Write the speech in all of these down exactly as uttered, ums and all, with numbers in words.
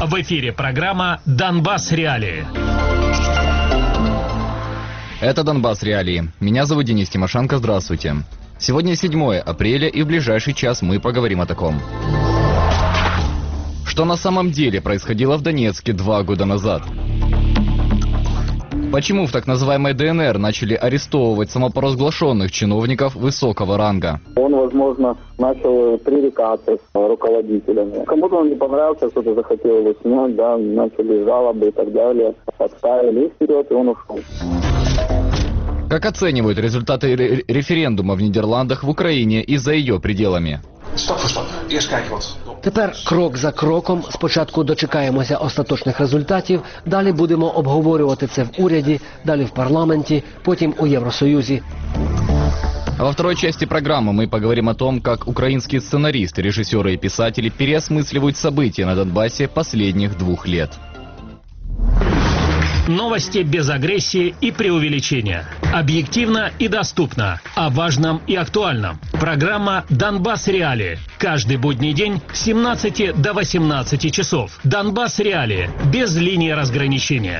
В эфире программа «Донбасс. Реалии». Это «Донбасс. Реалии». Меня зовут Денис Тимошенко. Здравствуйте. Сегодня седьмое апреля, и в ближайший час мы поговорим о таком. Что на самом деле происходило в Донецке два года назад? Почему в так называемой ДНР начали арестовывать самопоразглашенных чиновников высокого ранга? Он, возможно, начал пререкаться с руководителями. Кому-то он не понравился, кто-то захотел его снять, да, начали жалобы и так далее. Подставили и вперед, и он ушел. Как оценивают результаты ре- референдума в Нидерландах, в Украине и за ее пределами? Stap voor stap. Eerst kijken wat. Тепер крок за кроком. Спочатку дочекаємося остаточних результатів, далі будемо обговорювати це в уряді, далі в парламенті, потім у Євросоюзі. А во второй части программы мы поговорим о том, как украинские сценаристы, режиссеры и писатели переосмысливают события на Донбассе последних двух лет. Новости без агрессии и преувеличения. Объективно и доступно. О важном и актуальном. Программа «Донбасс. Реалии». Каждый будний день с семнадцати до восемнадцати часов. «Донбасс. Реалии». Без линии разграничения.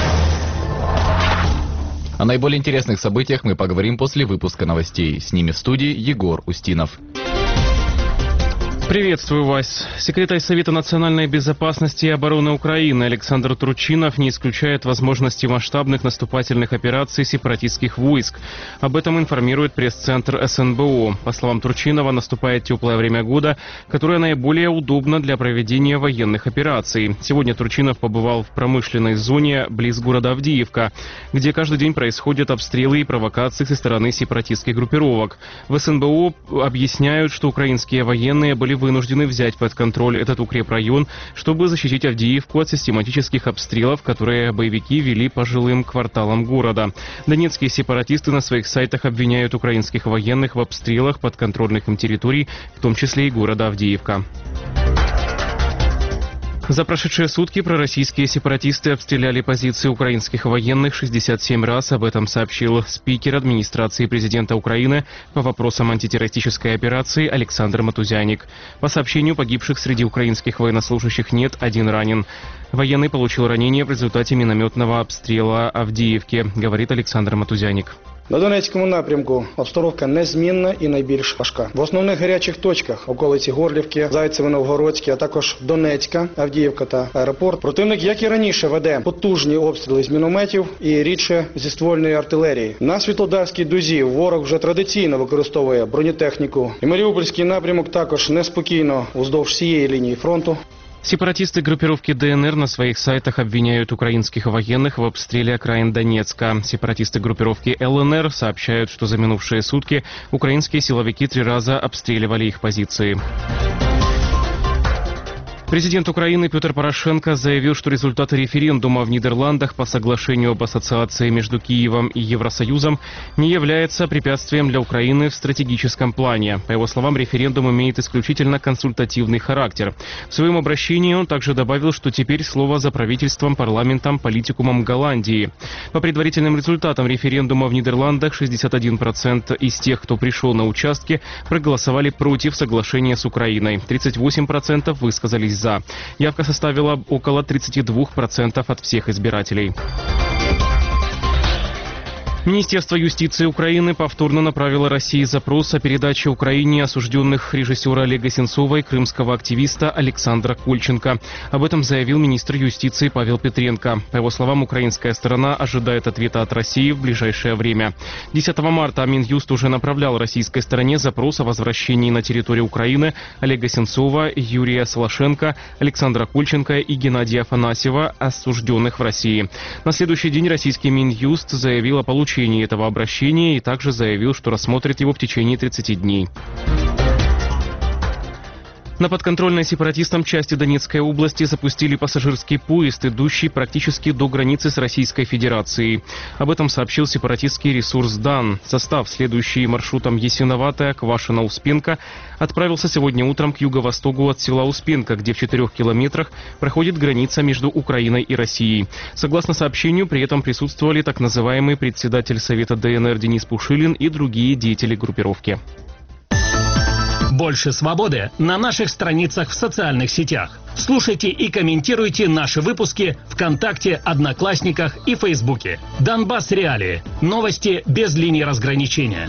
О наиболее интересных событиях мы поговорим после выпуска новостей. С ними в студии Егор Устинов. Приветствую вас. Секретарь Совета национальной безопасности и обороны Украины Александр Турчинов не исключает возможности масштабных наступательных операций сепаратистских войск. Об этом информирует пресс-центр эс эн бэ о. По словам Турчинова, наступает теплое время года, которое наиболее удобно для проведения военных операций. Сегодня Турчинов побывал в промышленной зоне близ города Авдеевка, где каждый день происходят обстрелы и провокации со стороны сепаратистских группировок. В эс эн бэ о объясняют, что украинские военные были вынуждены взять под контроль этот укрепрайон, чтобы защитить Авдеевку от систематических обстрелов, которые боевики вели по жилым кварталам города. Донецкие сепаратисты на своих сайтах обвиняют украинских военных в обстрелах подконтрольных им территорий, в том числе и города Авдеевка. За прошедшие сутки пророссийские сепаратисты обстреляли позиции украинских военных шестьдесят семь раз. Об этом сообщил спикер администрации президента Украины по вопросам антитеррористической операции Александр Матузяник. По сообщению, погибших среди украинских военнослужащих нет, один ранен. Военный получил ранение в результате минометного обстрела Авдіївки, говорит Александр Матузяник. На Донецькому напрямку обстановка незмінна і найбільш важка. В основних гарячих точках околиці Горлівки, Зайцеве-Новгородське, а також Донецька, Авдіївка та аеропорт. Противник, як і раніше, веде потужні обстріли з мінометів і рідше зі ствольної артилерії. На Світлодарській дузі ворог вже традиційно використовує бронетехніку. І Маріупольський напрямок також неспокійно уздовж всієї лінії фронту. Сепаратисты группировки дэ эн эр на своих сайтах обвиняют украинских военных в обстреле окраин Донецка. Сепаратисты группировки эл эн эр сообщают, что за минувшие сутки украинские силовики три раза обстреливали их позиции. Президент Украины Петр Порошенко заявил, что результаты референдума в Нидерландах по соглашению об ассоциации между Киевом и Евросоюзом не является препятствием для Украины в стратегическом плане. По его словам, референдум имеет исключительно консультативный характер. В своем обращении он также добавил, что теперь слово за правительством, парламентом, политикумом Голландии. По предварительным результатам референдума в Нидерландах шестьдесят один процент из тех, кто пришел на участки, проголосовали против соглашения с Украиной. тридцать восемь процентов высказались за. Явка составила около тридцать два процента от всех избирателей. Министерство юстиции Украины повторно направило России запрос о передаче Украине осужденных режиссера Олега Сенцова и крымского активиста Александра Кольченко. Об этом заявил министр юстиции Павел Петренко. По его словам, украинская сторона ожидает ответа от России в ближайшее время. десятого марта Минюст уже направлял российской стороне запрос о возвращении на территорию Украины Олега Сенцова, Юрия Солошенко, Александра Кольченко и Геннадия Афанасьева, осужденных в России. На следующий день российский Минюст заявил о получении этого обращения и также заявил, что рассмотрит его в течение тридцати дней. На подконтрольной сепаратистам части Донецкой области запустили пассажирский поезд, идущий практически до границы с Российской Федерацией. Об этом сообщил сепаратистский ресурс Дан. Состав, следующий маршрутом Ясиноватая, Квашино, Успенка, отправился сегодня утром к юго-востоку от села Успенка, где в четырех километрах проходит граница между Украиной и Россией. Согласно сообщению, при этом присутствовали так называемый председатель Совета дэ эн эр Денис Пушилин и другие деятели группировки. Больше свободы на наших страницах в социальных сетях. Слушайте и комментируйте наши выпуски ВКонтакте, Одноклассниках и Фейсбуке. Донбасс Реалии. Новости без линии разграничения.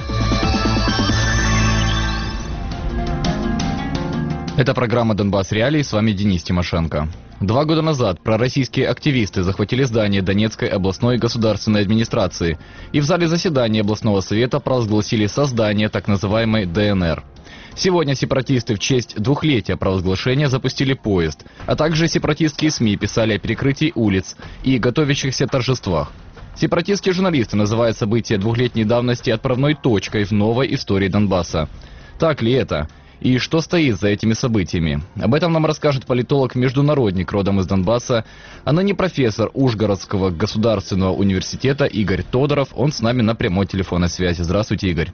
Это программа «Донбасс Реалии», с вами Денис Тимошенко. Два года назад пророссийские активисты захватили здание Донецкой областной государственной администрации и в зале заседания областного совета провозгласили создание так называемой ДНР. Сегодня сепаратисты в честь двухлетия провозглашения запустили поезд, а также сепаратистские СМИ писали о перекрытии улиц и готовящихся торжествах. Сепаратистские журналисты называют события двухлетней давности отправной точкой в новой истории Донбасса. Так ли это? И что стоит за этими событиями? Об этом нам расскажет политолог-международник родом из Донбасса, а ныне профессор Ужгородского государственного университета Игорь Тодоров. Он с нами на прямой телефонной связи. Здравствуйте, Игорь.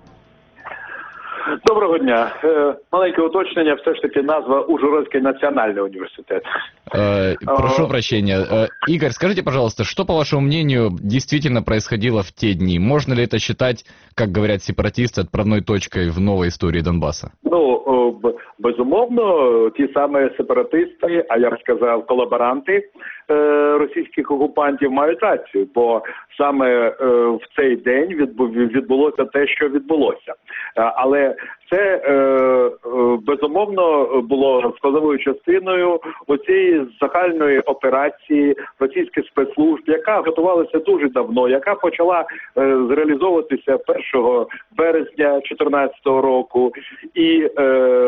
Доброго дня. Е, маленьке уточнення, все ж таки назва Ужгородский национальный университет. Э, прошу прощения. Э, Игорь, скажите, пожалуйста, что, по вашему мнению, действительно происходило в те дни? Можно ли это считать, как говорят сепаратисты, отправной точкой в новой истории Донбасса? Ну, безумовно, ті самі сепаратисти, а я б сказав, колаборанти е, російських окупантів мають рацію, бо саме е, в цей день відбулося те, що відбулося. Але це е, е, безумовно було складовою частиною оцієї загальної операції російських спецслужб, яка готувалася дуже давно, яка почала е, зреалізовуватися першого березня дві тисячі чотирнадцятого року. І е,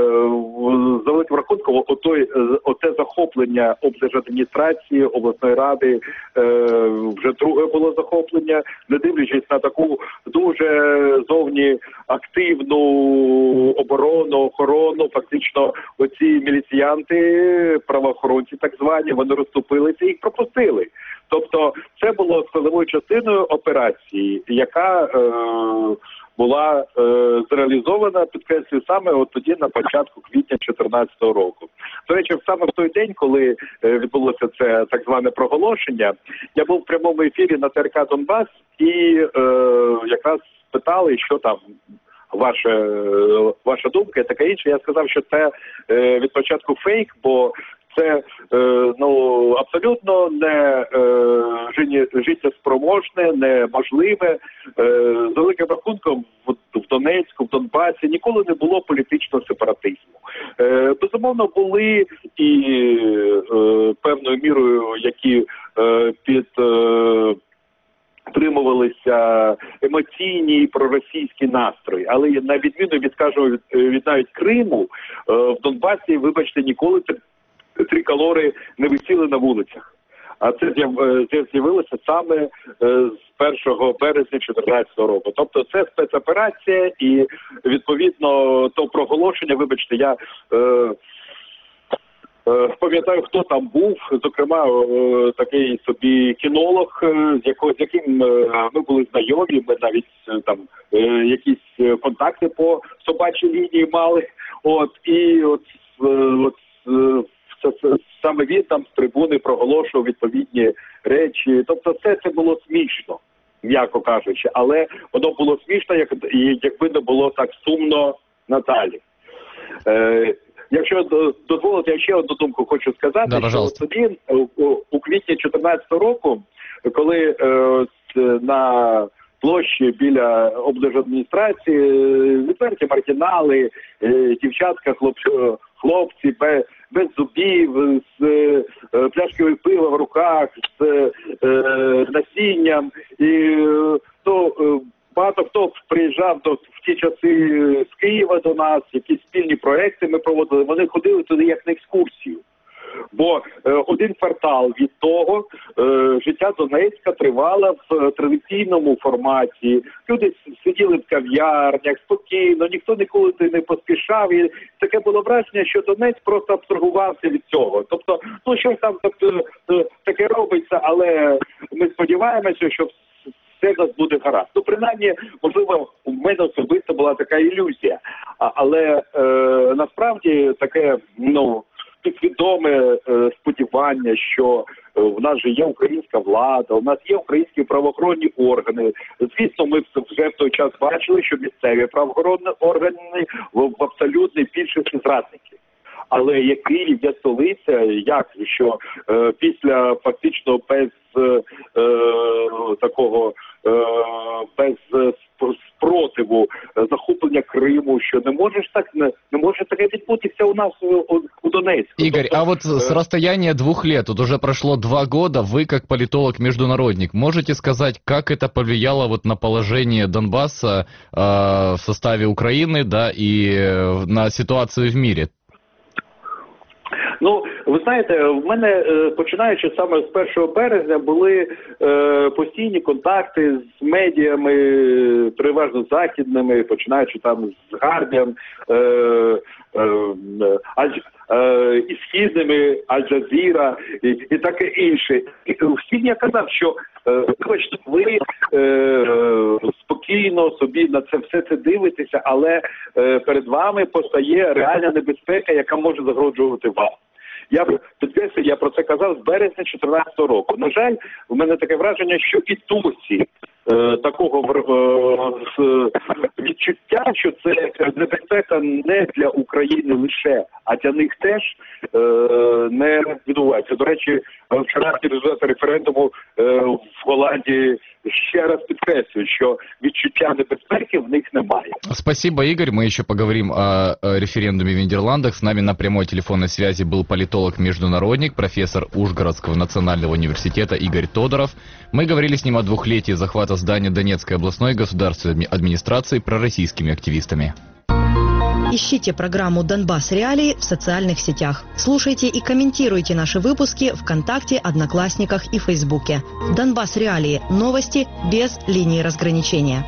за великим рахунком отой, оте захоплення облдержадміністрації, обласної ради, е, вже друге було захоплення, не дивлячись на таку дуже зовні активну оборону, охорону, фактично оці міліціянти, правоохоронці так звані, вони розступилися і їх пропустили. Тобто це було складовою частиною операції, яка е, була е, зреалізована, підкреслюю, саме от тоді на початку квітня дві тисячі чотирнадцятого року. До речі, саме в той день, коли е, відбулося це так зване проголошення, я був в прямому ефірі на Т Р К «Донбас» і е, якраз питали, що там ваша, ваша думка і таке інше. Я сказав, що це е, від початку фейк, бо це е, ну, абсолютно не е, життєспроможне, неможливе. Е, з великим рахунком в, в Донецьку, в Донбасі ніколи не було політичного сепаратизму. Е, безумовно, були і е, певною мірою, які е, під... Е, Тримувалися емоційні проросійські настрої, але на відміну від, кажу, від, від навіть Криму, в Донбасі, вибачте, ніколи триколори не висіли на вулицях. А це з'явилося саме з першого березня дві тисячі чотирнадцятого року. Тобто це спецоперація і, відповідно, то проголошення, вибачте, я... Е, Пам'ятаю, хто там був, зокрема, такий собі кінолог, з якого, з яким ми були знайомі, ми навіть там якісь контакти по собачій лінії мали. От, і от, от саме він там з трибуни проголошував відповідні речі. Тобто все це було смішно, м'яко кажучи, але воно було смішно, як, якби не було так сумно надалі. Якщо дозволите, я ще одну думку хочу сказати, да, що тоді у, у квітні дві тисячі чотирнадцятого року, коли е, на площі біля облдержадміністрації відверті маргінали, е, дівчатка, хлопці, хлопці без, без зубів, з е, пляшкою пива в руках, з е, насінням, і е, то е, багато хто приїжджав до, в ті часи з Києва до нас, якісь спільні проекти ми проводили, вони ходили туди як на екскурсію. Бо е, один квартал від того е, життя Донецька тривало в традиційному форматі. Люди сиділи в кав'ярнях спокійно, ніхто ніколи не поспішав. І таке було враження, що Донець просто абстрагувався від цього. Тобто, ну щось там тобто, таке робиться, але ми сподіваємося, що все в нас буде гаразд. Ну, принаймні, можливо, у мене особисто була така ілюзія. А, але е, насправді таке, ну, підсвідоме е, сподівання, що е, в нас же є українська влада, у нас є українські правоохоронні органи. Звісно, ми вже в той час бачили, що місцеві правоохоронні органи в, в абсолютній більшості зрадники. Але є Київ, є столиця, як що е, після фактично без е, такого е, без спротиву захоплення Криму, що не можеш так не, не може таке відбутися у нас у, у Донецьку. Игорь, тобто, а вот с расстояния двух лет, вот уже прошло два года, вы как политолог-международник, можете сказать, как это повлияло вот на положение Донбасса э, в составе Украины, да, и э, на ситуацию в мире? Ну, ви знаєте, в мене, починаючи саме з першого березня, були е, постійні контакти з медіями, переважно західними, починаючи там з Guardian, е, е, Аль, е, і східними, Аль-Джазіра і, і таке інше. І всім я казав, що е, ви е, спокійно собі на це все це дивитеся, але е, перед вами постає реальна небезпека, яка може загрожувати вам. Я підкреслюю, я про це казав з березня дві тисячі чотирнадцятого року. На жаль, у мене таке враження, що і досі е, такого е, відчуття, що це небезпека не для України лише, а для них теж е, не відбувається. До речі, вчорашні результати референдуму е, в Голландії ще раз підкреслюють, що відчуття небезпеки в них немає. Спасибо, Игорь. Мы еще поговорим о референдуме в Нидерландах. С нами на прямой телефонной связи был политолог-международник, профессор Ужгородского национального университета Игорь Тодоров. Мы говорили с ним о двухлетии захвата здания Донецкой областной государственной администрации пророссийскими активистами. Ищите программу «Донбасс Реалии» в социальных сетях. Слушайте и комментируйте наши выпуски ВКонтакте, Одноклассниках и Фейсбуке. «Донбасс Реалии» – новости без линии разграничения.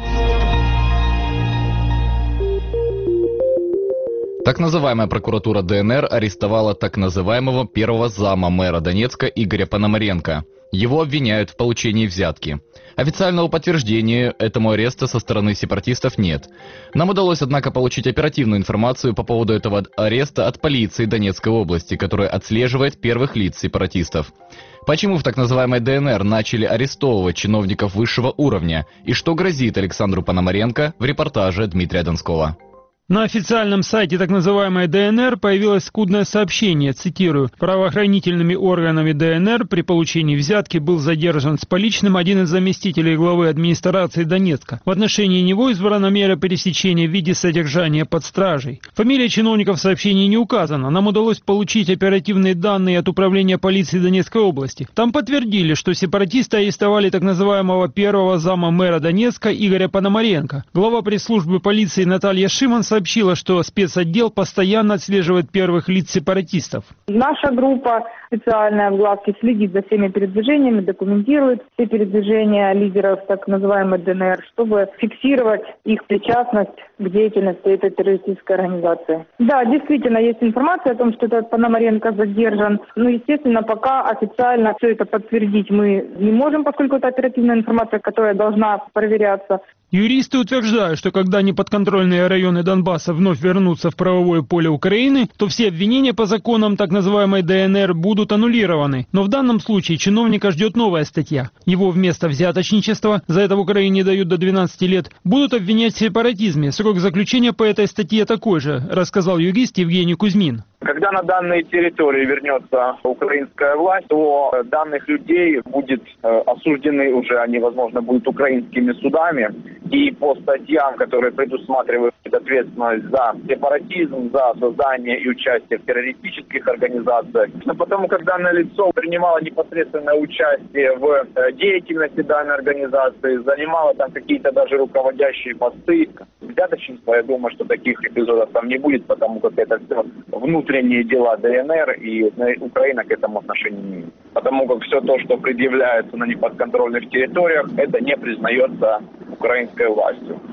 Так называемая прокуратура ДНР арестовала так называемого первого зама мэра Донецка Игоря Пономаренко. Его обвиняют в получении взятки. Официального подтверждения этому аресту со стороны сепаратистов нет. Нам удалось, однако, получить оперативную информацию по поводу этого ареста от полиции Донецкой области, которая отслеживает первых лиц сепаратистов. Почему в так называемой ДНР начали арестовывать чиновников высшего уровня и что грозит Александру Пономаренко, в репортаже Дмитрия Донского. На официальном сайте так называемой ДНР появилось скудное сообщение, цитирую, «Правоохранительными органами ДНР при получении взятки был задержан с поличным один из заместителей главы администрации Донецка. В отношении него избрана мера пересечения в виде содержания под стражей». Фамилия чиновников в сообщении не указана. Нам удалось получить оперативные данные от управления полиции Донецкой области. Там подтвердили, что сепаратисты арестовали так называемого первого зама мэра Донецка Игоря Пономаренко. Глава пресс-службы полиции Наталья Шиман сообщила, что спецотдел постоянно отслеживает первых лиц сепаратистов. Наша группа специальной обглавки следит за всеми передвижениями, документирует все передвижения лидеров так называемой ДНР, чтобы фиксировать их причастность к деятельности этой террористической организации. Да, действительно, есть информация о том, что этот Пономаренко задержан. Но, естественно, пока официально все это подтвердить мы не можем, поскольку это оперативная информация, которая должна проверяться. Юристы утверждают, что когда неподконтрольные районы Донбасса вновь вернутся в правовое поле Украины, то все обвинения по законам так называемой ДНР будут аннулированы. Но в данном случае чиновника ждет новая статья. Его вместо взяточничества, за это в Украине дают до двенадцати лет, будут обвинять в сепаратизме. Срок заключения по этой статье такой же, рассказал юрист Евгений Кузьмин. Когда на данные территории вернется украинская власть, то данных людей будет э, осуждены уже, они, возможно, будут украинскими судами. И по статьям, которые предусматривают ответственность за сепаратизм, за создание и участие в террористических организациях. Но потому как данное лицо принимало непосредственное участие в э, деятельности данной организации, занимало там какие-то даже руководящие посты. Взяточничество, я думаю, что таких эпизодов там не будет, потому как это все внутренние дела ДНР, и Украина к этому отношения не имеет. Потому как все то, что предъявляется на неподконтрольных территориях, это не признается украинской властью.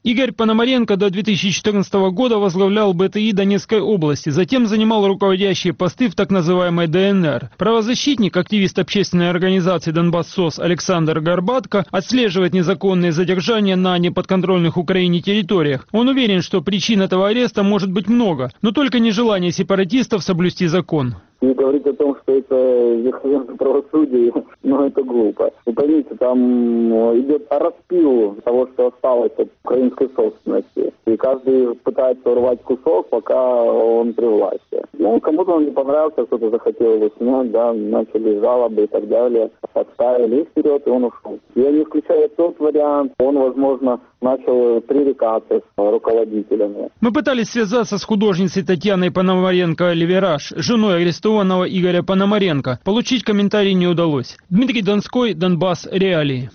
Игорь Пономаренко до две тысячи четырнадцатого года возглавлял БТИ Донецкой области, затем занимал руководящие посты в так называемой ДНР. Правозащитник, активист общественной организации «Донбасс-СОС» Александр Горбатко отслеживает незаконные задержания на неподконтрольных Украине территориях. Он уверен, что причин этого ареста может быть много, но только нежелание сепаратистов соблюсти закон. И говорить о том, что это верховенство правосудия, ну это глупо. Вы поймите, там идет распил того, что осталось от украинской собственности. И каждый пытается урвать кусок, пока он при власти. Ну, кому-то он не понравился, кто-то захотел его снять, да, начали жалобы и так далее. Отставили вперед, и он ушел. Я не исключаю тот вариант, он, возможно, начал пререкаться с руководителями. Мы пытались связаться с художницей Татьяной Пономаренко-Ливераж, женой арестованного Игоря Пономаренко. Получить комментарий не удалось. Дмитрий Донской, Донбасс Реалии.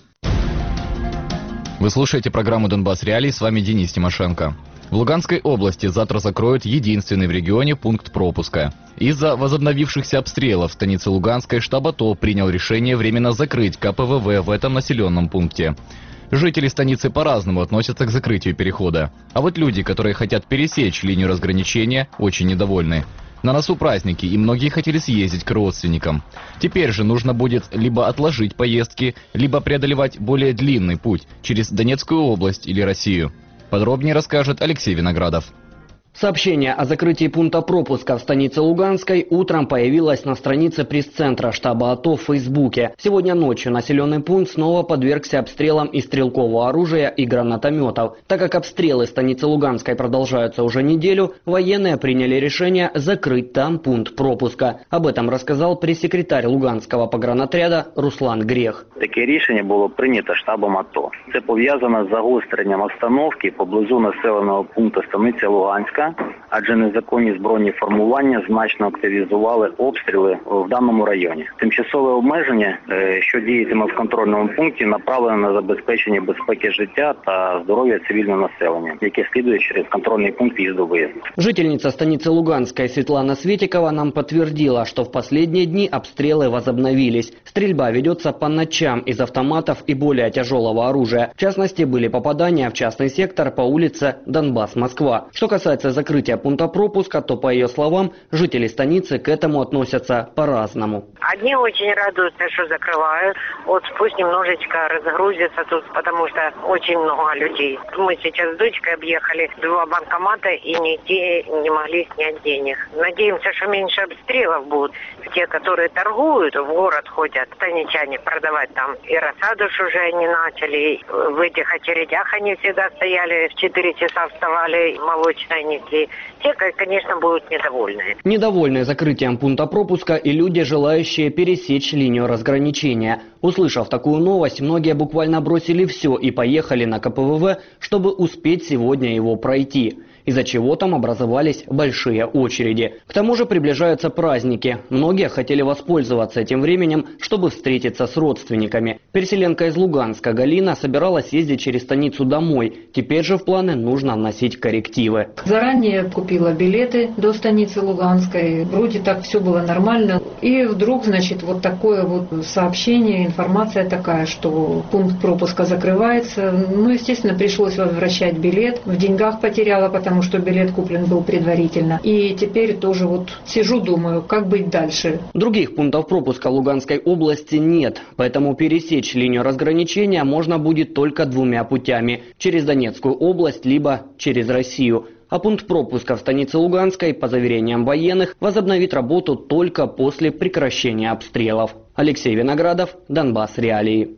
Вы слушаете программу «Донбасс Реалии», с вами Денис Тимошенко. В Луганской области завтра закроют единственный в регионе пункт пропуска. Из-за возобновившихся обстрелов в станице Луганской штаб АТО принял решение временно закрыть ка пэ вэ вэ в этом населенном пункте. Жители станицы по-разному относятся к закрытию перехода. А вот люди, которые хотят пересечь линию разграничения, очень недовольны. На носу праздники, и многие хотели съездить к родственникам. Теперь же нужно будет либо отложить поездки, либо преодолевать более длинный путь через Донецкую область или Россию. Подробнее расскажет Алексей Виноградов. Сообщение о закрытии пункта пропуска в станице Луганской утром появилось на странице пресс-центра штаба АТО в Фейсбуке. Сегодня ночью населенный пункт снова подвергся обстрелам из стрелкового оружия и гранатометов. Так как обстрелы станицы Луганской продолжаются уже неделю, военные приняли решение закрыть там пункт пропуска. Об этом рассказал пресс-секретарь Луганского погранотряда Руслан Грех. Таке рішення було прийнято штабом АТО. Це пов'язано з загостренням обстановки поблизу населеного пункту станиця Луганська, адже незаконні збройні формування значно активізували обстріли в даному районі. Тимчасове обмеження, що діятиме в контрольному пункті, направлено на забезпечення безпеки життя та здоров'я цивільного населення, яке слідує через контрольний пункт в'їзду-виїзду. Жительница станицы Луганской Светлана Светикова нам подтвердила, что в последние дни обстрелы возобновились. Стрельба ведется по ночам из автоматов и более тяжелого оружия. В частности, были попадания в частный сектор по улице Донбасс-Москва. Что касается закрытия пункта пропуска, то, по ее словам, жители станицы к этому относятся по-разному. Одни очень радуются, что закрывают. Вот пусть немножечко разгрузится тут, потому что очень много людей. Мы сейчас с дочкой объехали два банкомата и нигде не могли снять денег. Надеемся, что меньше обстрелов будут. Те, которые торгуют, в город ходят, станичане продавать там. И рассаду уже они начали. В этих очередях они всегда стояли, в четыре часа вставали, молочные несли. Те, конечно, будут недовольны. Недовольны закрытием пункта пропуска и люди, желающие пересечь линию разграничения. Услышав такую новость, многие буквально бросили все и поехали на ка пэ вэ вэ, чтобы успеть сегодня его пройти. Из-за чего там образовались большие очереди. К тому же приближаются праздники. Многие хотели воспользоваться этим временем, чтобы встретиться с родственниками. Переселенка из Луганска Галина собиралась ездить через станицу домой. Теперь же в планы нужно вносить коррективы. Заранее купила билеты до станицы Луганской. Вроде так все было нормально. И вдруг, значит, вот такое вот сообщение, информация такая, что пункт пропуска закрывается. Ну, естественно, пришлось возвращать билет. В деньгах потеряла, потому потому что билет куплен был предварительно. И теперь тоже вот сижу, думаю, как быть дальше. Других пунктов пропуска Луганской области нет, поэтому пересечь линию разграничения можно будет только двумя путями. Через Донецкую область, либо через Россию. А пункт пропуска в станице Луганской, по заверениям военных, возобновит работу только после прекращения обстрелов. Алексей Виноградов, Донбасс Реалии.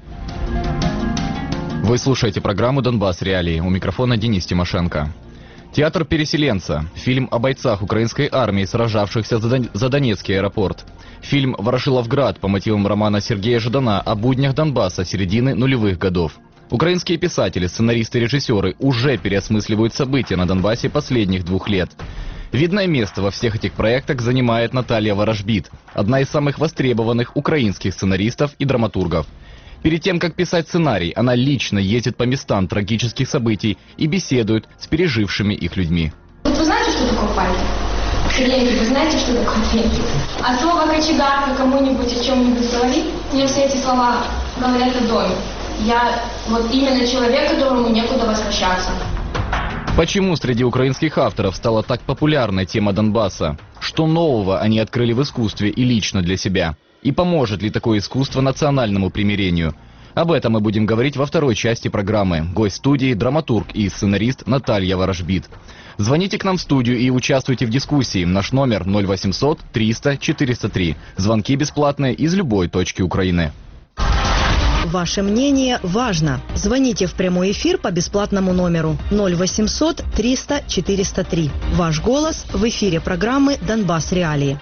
Вы слушаете программу «Донбасс Реалии». У микрофона Денис Тимошенко. Театр «Переселенца». Фильм о бойцах украинской армии, сражавшихся за, Дон... за Донецкий аэропорт. Фильм «Ворошиловград» по мотивам романа Сергея Ждана о буднях Донбасса середины нулевых годов. Украинские писатели, сценаристы и режиссеры уже переосмысливают события на Донбассе последних двух лет. Видное место во всех этих проектах занимает Наталья Ворожбит, одна из самых востребованных украинских сценаристов и драматургов. Перед тем, как писать сценарий, она лично ездит по местам трагических событий и беседует с пережившими их людьми. Вот вы знаете, что такое факел? Сергей, вы знаете, что такое факел? А слово «кочегарка» кому-нибудь о чем-нибудь говорит? Мне все эти слова говорят о доме. я вот именно человек, которому некуда возвращаться. Почему среди украинских авторов стала так популярной тема Донбасса? Что нового они открыли в искусстве и лично для себя? И поможет ли такое искусство национальному примирению? Об этом мы будем говорить во второй части программы. Гость студии – драматург и сценарист Наталья Ворожбит. Звоните к нам в студию и участвуйте в дискуссии. Наш номер ноль восемьсот триста четыреста три. Звонки бесплатные из любой точки Украины. Ваше мнение важно. Звоните в прямой эфир по бесплатному номеру ноль восемьсот триста четыреста три. Ваш голос в эфире программы «Донбасс Реалии».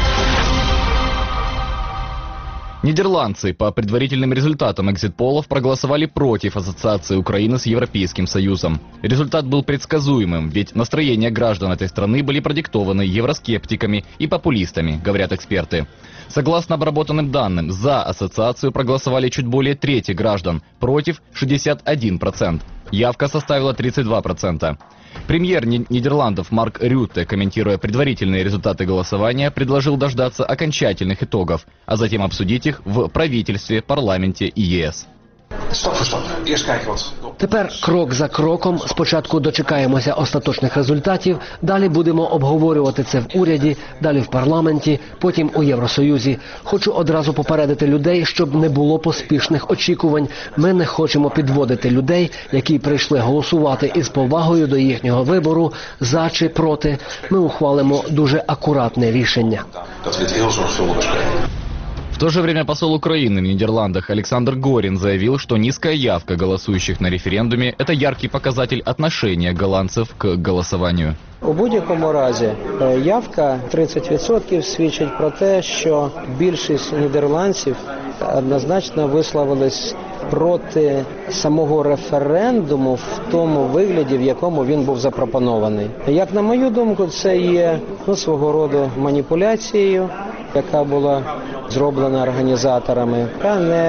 Нидерландцы по предварительным результатам экзит-полов проголосовали против ассоциации Украины с Европейским Союзом. Результат был предсказуемым, ведь настроения граждан этой страны были продиктованы евроскептиками и популистами, говорят эксперты. Согласно обработанным данным, за ассоциацию проголосовали чуть более трети граждан, против шестьдесят один процент. Явка составила тридцать два процента. Премьер Нидерландов Марк Рютте, комментируя предварительные результаты голосования, предложил дождаться окончательных итогов, а затем обсудить их в правительстве, парламенте и ЕС. Stap voor stap. Eerst kijken wat. Тепер крок за кроком. Спочатку дочекаємося остаточних результатів, далі будемо обговорювати це в уряді, далі в парламенті, потім у Євросоюзі. Хочу одразу попередити людей, щоб не було поспішних очікувань. Ми не хочемо підводити людей, які прийшли голосувати із повагою до їхнього вибору, за чи проти. Ми ухвалимо дуже акуратне рішення. Dat we het heel zorgvuldig bespreken. В то же время посол Украины в Нидерландах Александр Горин заявил, что низкая явка голосующих на референдуме – это яркий показатель отношения голландцев к голосованию. У будь-якому разі явка тридцять відсотків свідчить про те, що більшість нідерландців однозначно висловились проти самого референдуму в тому вигляді, в якому він був запропонований. Як на мою думку, це є ну, свого роду маніпуляцією, яка була зроблена організаторами, яка не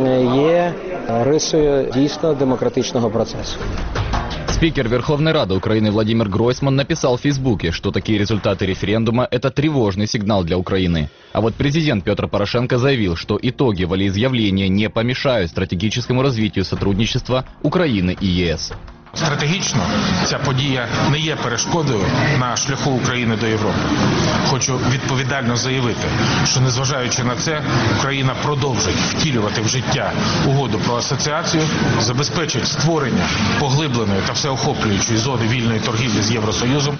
є рисою дійсно демократичного процесу. Спикер Верховной Рады Украины Владимир Гройсман написал в Фейсбуке, что такие результаты референдума – это тревожный сигнал для Украины. А вот президент Петр Порошенко заявил, что итоги волеизъявления не помешают стратегическому развитию сотрудничества Украины и ЕС. Стратегічно ця подія не є перешкодою на шляху України до Європи. Хочу відповідально заявити, що незважаючи на це, Україна продовжить втілювати в життя угоду про асоціацію, забезпечить створення поглибленої та всеохоплюючої зони вільної торгівлі з Євросоюзом.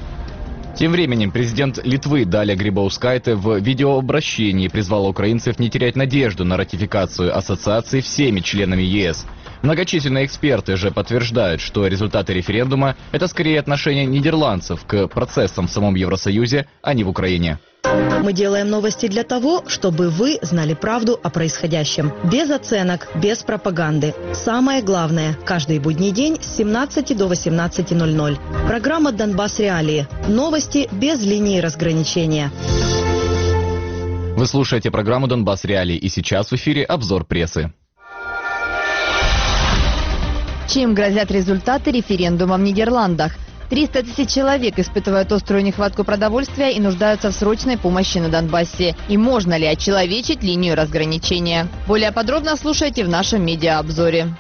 Тем временем президент Литвы Даля Грибаускайте в видеообращении призвал украинцев не терять надежду на ратификацию ассоциации всеми членами ЕС. Многочисленные эксперты же подтверждают, что результаты референдума – это скорее отношение нидерландцев к процессам в самом Евросоюзе, а не в Украине. Мы делаем новости для того, чтобы вы знали правду о происходящем. Без оценок, без пропаганды. Самое главное – каждый будний день с семнадцати до восемнадцати ноль-ноль. Программа «Донбасс Реалии». Новости без линии разграничения. Вы слушаете программу «Донбасс Реалии», и сейчас в эфире обзор прессы. Чем грозят результаты референдума в Нидерландах? триста тысяч человек испытывают острую нехватку продовольствия и нуждаются в срочной помощи на Донбассе. И можно ли очеловечить линию разграничения? Более подробно слушайте в нашем медиаобзоре.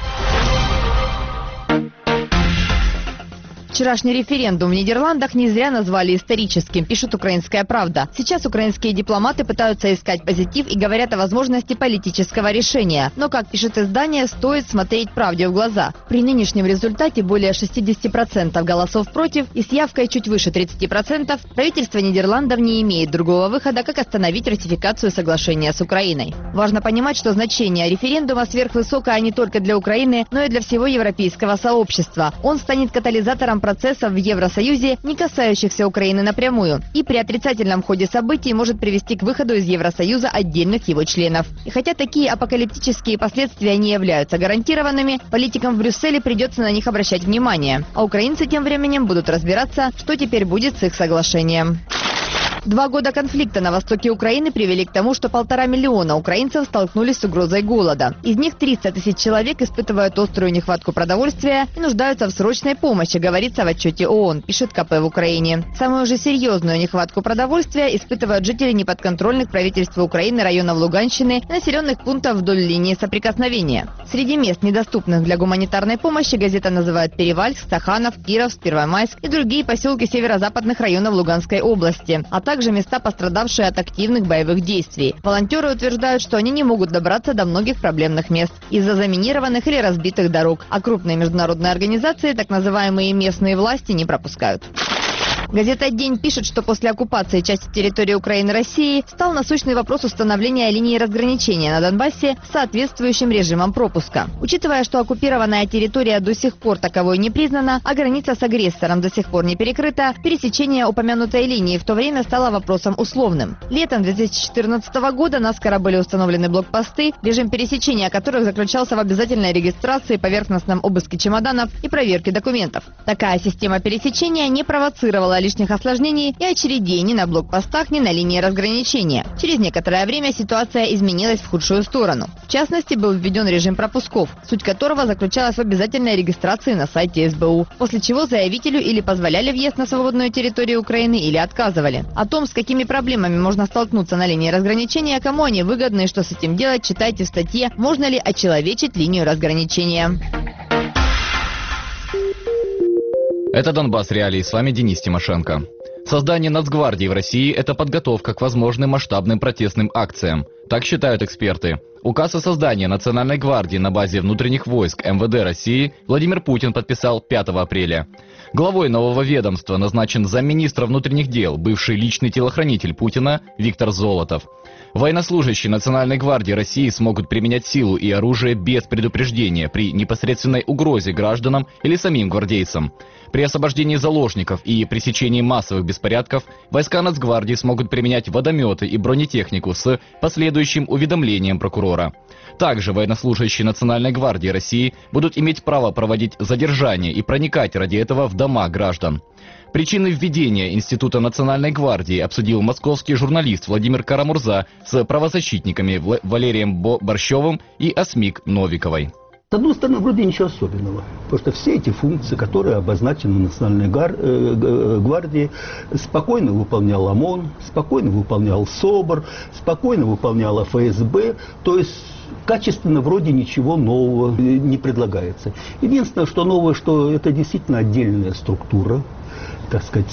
Вчерашний референдум в Нидерландах не зря назвали историческим, пишет «Украинская правда». Сейчас украинские дипломаты пытаются искать позитив и говорят о возможности политического решения. Но, как пишет издание, стоит смотреть правде в глаза. При нынешнем результате более шестидесяти процентов голосов против и с явкой чуть выше тридцати процентов правительство Нидерландов не имеет другого выхода, как остановить ратификацию соглашения с Украиной. Важно понимать, что значение референдума сверхвысокое не только для Украины, но и для всего европейского сообщества. Он станет катализатором процессов в Евросоюзе, не касающихся Украины напрямую, и при отрицательном ходе событий может привести к выходу из Евросоюза отдельных его членов. И хотя такие апокалиптические последствия не являются гарантированными, политикам в Брюсселе придется на них обращать внимание, а украинцы тем временем будут разбираться, что теперь будет с их соглашением. Два года конфликта на востоке Украины привели к тому, что полтора миллиона украинцев столкнулись с угрозой голода. Из них триста тысяч человек испытывают острую нехватку продовольствия и нуждаются в срочной помощи, говорится в отчете ООН, пишет ка пэ в Украине. Самую же серьезную нехватку продовольствия испытывают жители неподконтрольных правительству Украины районов Луганщины и населенных пунктов вдоль линии соприкосновения. Среди мест, недоступных для гуманитарной помощи, газета называет Перевальск, Стаханов, Кировск, Первомайск и другие поселки северо-западных районов Луганской области, а также также места, пострадавшие от активных боевых действий. Волонтеры утверждают, что они не могут добраться до многих проблемных мест из-за заминированных или разбитых дорог, а крупные международные организации, так называемые местные власти, не пропускают. Газета «День» пишет, что после оккупации части территории Украины Россией стал насущный вопрос установления линии разграничения на Донбассе с соответствующим режимом пропуска. Учитывая, что оккупированная территория до сих пор таковой не признана, а граница с агрессором до сих пор не перекрыта, пересечение упомянутой линии в то время стало вопросом условным. Летом две тысячи четырнадцатого года наскоро были установлены блокпосты, режим пересечения которых заключался в обязательной регистрации, поверхностном обыске чемоданов и проверке документов. Такая система пересечения не провоцировала лишних осложнений и очередей ни на блокпостах, ни на линии разграничения. Через некоторое время ситуация изменилась в худшую сторону. В частности, был введен режим пропусков, суть которого заключалась в обязательной регистрации на сайте эс бэ у, после чего заявителю или позволяли въезд на свободную территорию Украины, или отказывали. О том, с какими проблемами можно столкнуться на линии разграничения, кому они выгодны и что с этим делать, читайте в статье «Можно ли очеловечить линию разграничения?». Это «Донбасс Реалии», с вами Денис Тимошенко. Создание Нацгвардии в России – это подготовка к возможным масштабным протестным акциям. Так считают эксперты. Указ о создании Национальной гвардии на базе внутренних войск эм вэ дэ России Владимир Путин подписал пятого апреля. Главой нового ведомства назначен замминистра внутренних дел, бывший личный телохранитель Путина Виктор Золотов. Военнослужащие Национальной гвардии России смогут применять силу и оружие без предупреждения при непосредственной угрозе гражданам или самим гвардейцам. При освобождении заложников и пресечении массовых беспорядков войска Нацгвардии смогут применять водометы и бронетехнику с последующим уведомлением прокурора. Также военнослужащие Национальной гвардии России будут иметь право проводить задержания и проникать ради этого в дома граждан. Причины введения Института Национальной гвардии обсудил московский журналист Владимир Карамурза с правозащитниками Валерием Борщевым и Асмик Новиковой. С одной стороны, вроде ничего особенного, потому что все эти функции, которые обозначены в Национальной гвардии, спокойно выполнял ОМОН, спокойно выполнял СОБР, спокойно выполнял эф эс бэ, то есть качественно вроде ничего нового не предлагается. Единственное, что новое, что это действительно отдельная структура, так сказать,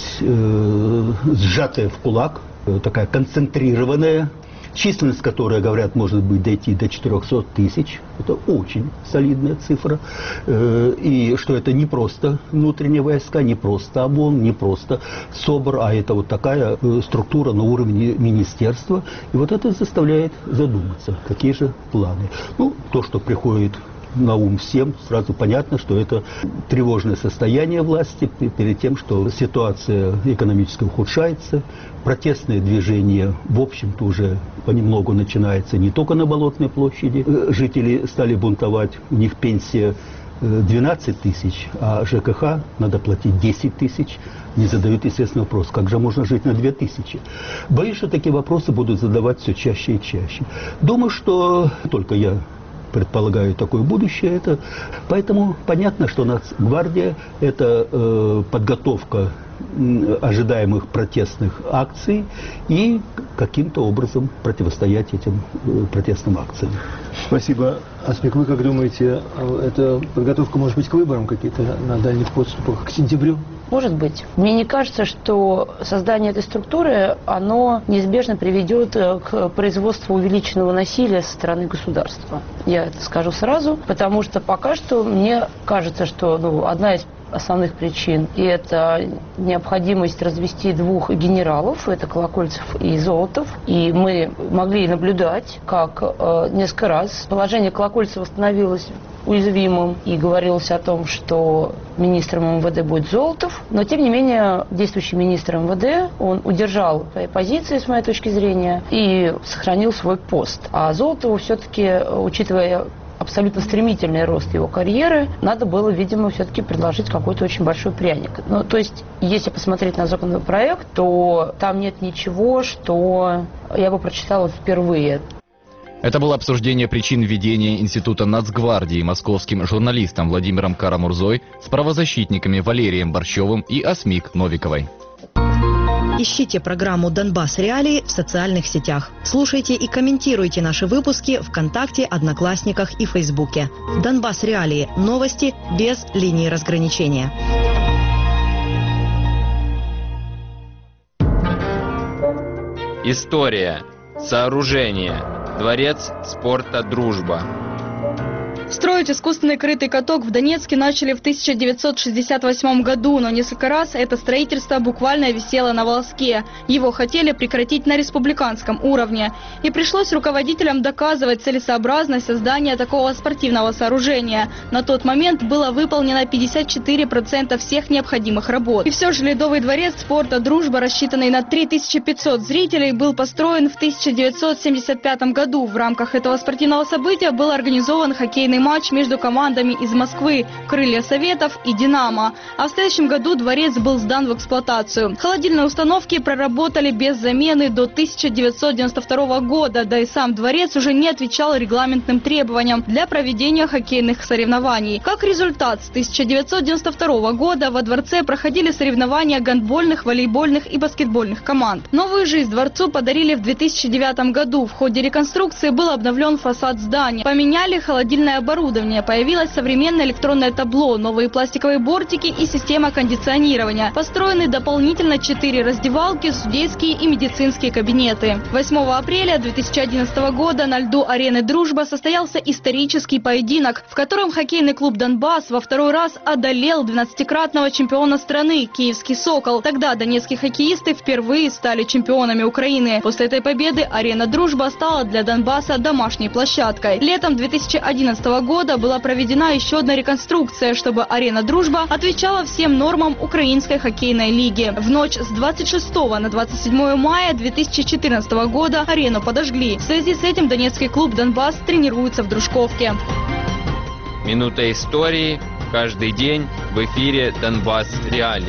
э, сжатая в кулак, э, такая концентрированная, численность которой, говорят, может быть дойти до четырехсот тысяч. Это очень солидная цифра. Э, и что это не просто внутренние войска, не просто ОМОН, не просто СОБР, а это вот такая э, структура на уровне министерства. И вот это заставляет задуматься, какие же планы. Ну, то, что приходит на ум всем, сразу понятно, что это тревожное состояние власти перед тем, что ситуация экономически ухудшается, протестные движения, в общем-то, уже понемногу начинается не только на Болотной площади. Жители стали бунтовать, у них пенсия двенадцать тысяч, а жэ ка ха надо платить десять тысяч. Не задают, естественно, вопрос, как же можно жить на две тысячи. Боюсь, что такие вопросы будут задавать все чаще и чаще. Думаю, что только я предполагаю такое будущее. Это, поэтому понятно, что Нацгвардия – это э, подготовка э, ожидаемых протестных акций и каким-то образом противостоять этим э, протестным акциям. Спасибо. Асмик, вы как думаете, эта подготовка может быть к выборам какие-то на дальних подступах к сентябрю? Может быть. Мне не кажется, что создание этой структуры, оно неизбежно приведет к производству увеличенного насилия со стороны государства. Я это скажу сразу, потому что пока что мне кажется, что ну, одна из основных причин, и это необходимость развести двух генералов, это Колокольцев и Золотов. И мы могли наблюдать, как э, несколько раз положение Колокольцева становилось уязвимым, и говорилось о том, что министром эм вэ дэ будет Золотов. Но, тем не менее, действующий министр эм вэ дэ, он удержал свои позиции, с моей точки зрения, и сохранил свой пост. А Золотову все-таки, учитывая абсолютно стремительный рост его карьеры, надо было, видимо, все-таки предложить какой-то очень большой пряник. Ну, то есть, если посмотреть на законопроект, то там нет ничего, что я бы прочитала впервые. Это было обсуждение причин введения Института Нацгвардии московским журналистом Владимиром Карамурзой с правозащитниками Валерием Борщевым и Асмик Новиковой. Ищите программу «Донбасс Реалии» в социальных сетях. Слушайте и комментируйте наши выпуски ВКонтакте, Одноклассниках и Фейсбуке. «Донбасс Реалии» – новости без линии разграничения. История. Сооружение. Дворец спорта «Дружба». Строить искусственный крытый каток в Донецке начали в тысяча девятьсот шестьдесят восьмом году, но несколько раз это строительство буквально висело на волоске. Его хотели прекратить на республиканском уровне. И пришлось руководителям доказывать целесообразность создания такого спортивного сооружения. На тот момент было выполнено пятьдесят четыре процента всех необходимых работ. И все же Ледовый дворец спорта «Дружба», рассчитанный на три тысячи пятьсот зрителей, был построен в тысяча девятьсот семьдесят пятом году. В рамках этого спортивного события был организован хоккейный матч между командами из Москвы «Крылья Советов» и «Динамо». А в следующем году дворец был сдан в эксплуатацию. Холодильные установки проработали без замены до тысяча девятьсот девяносто второго года, да и сам дворец уже не отвечал регламентным требованиям для проведения хоккейных соревнований. Как результат, с тысяча девятьсот девяносто второго года во дворце проходили соревнования гандбольных, волейбольных и баскетбольных команд. Новую жизнь дворцу подарили в две тысячи девятом году. В ходе реконструкции был обновлен фасад здания. Поменяли холодильное оборудование, появилось современное электронное табло, новые пластиковые бортики и система кондиционирования. Построены дополнительно четыре раздевалки, судейские и медицинские кабинеты. восьмого апреля две тысячи одиннадцатого года на льду арены «Дружба» состоялся исторический поединок, в котором хоккейный клуб «Донбасс» во второй раз одолел двенадцатикратного чемпиона страны «Киевский Сокол». Тогда донецкие хоккеисты впервые стали чемпионами Украины. После этой победы арена «Дружба» стала для Донбасса домашней площадкой. Летом две тысячи одиннадцатого года была проведена еще одна реконструкция, чтобы арена «Дружба» отвечала всем нормам Украинской хоккейной лиги. В ночь с двадцать шестого на двадцать седьмое мая две тысячи четырнадцатого года арену подожгли. В связи с этим донецкий клуб «Донбасс» тренируется в Дружковке. Минута истории. Каждый день в эфире «Донбасс Реалии».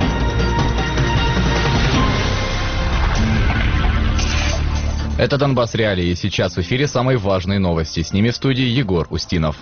Это «Донбасс Реалии». Сейчас в эфире самые важные новости. С ними в студии Егор Устинов.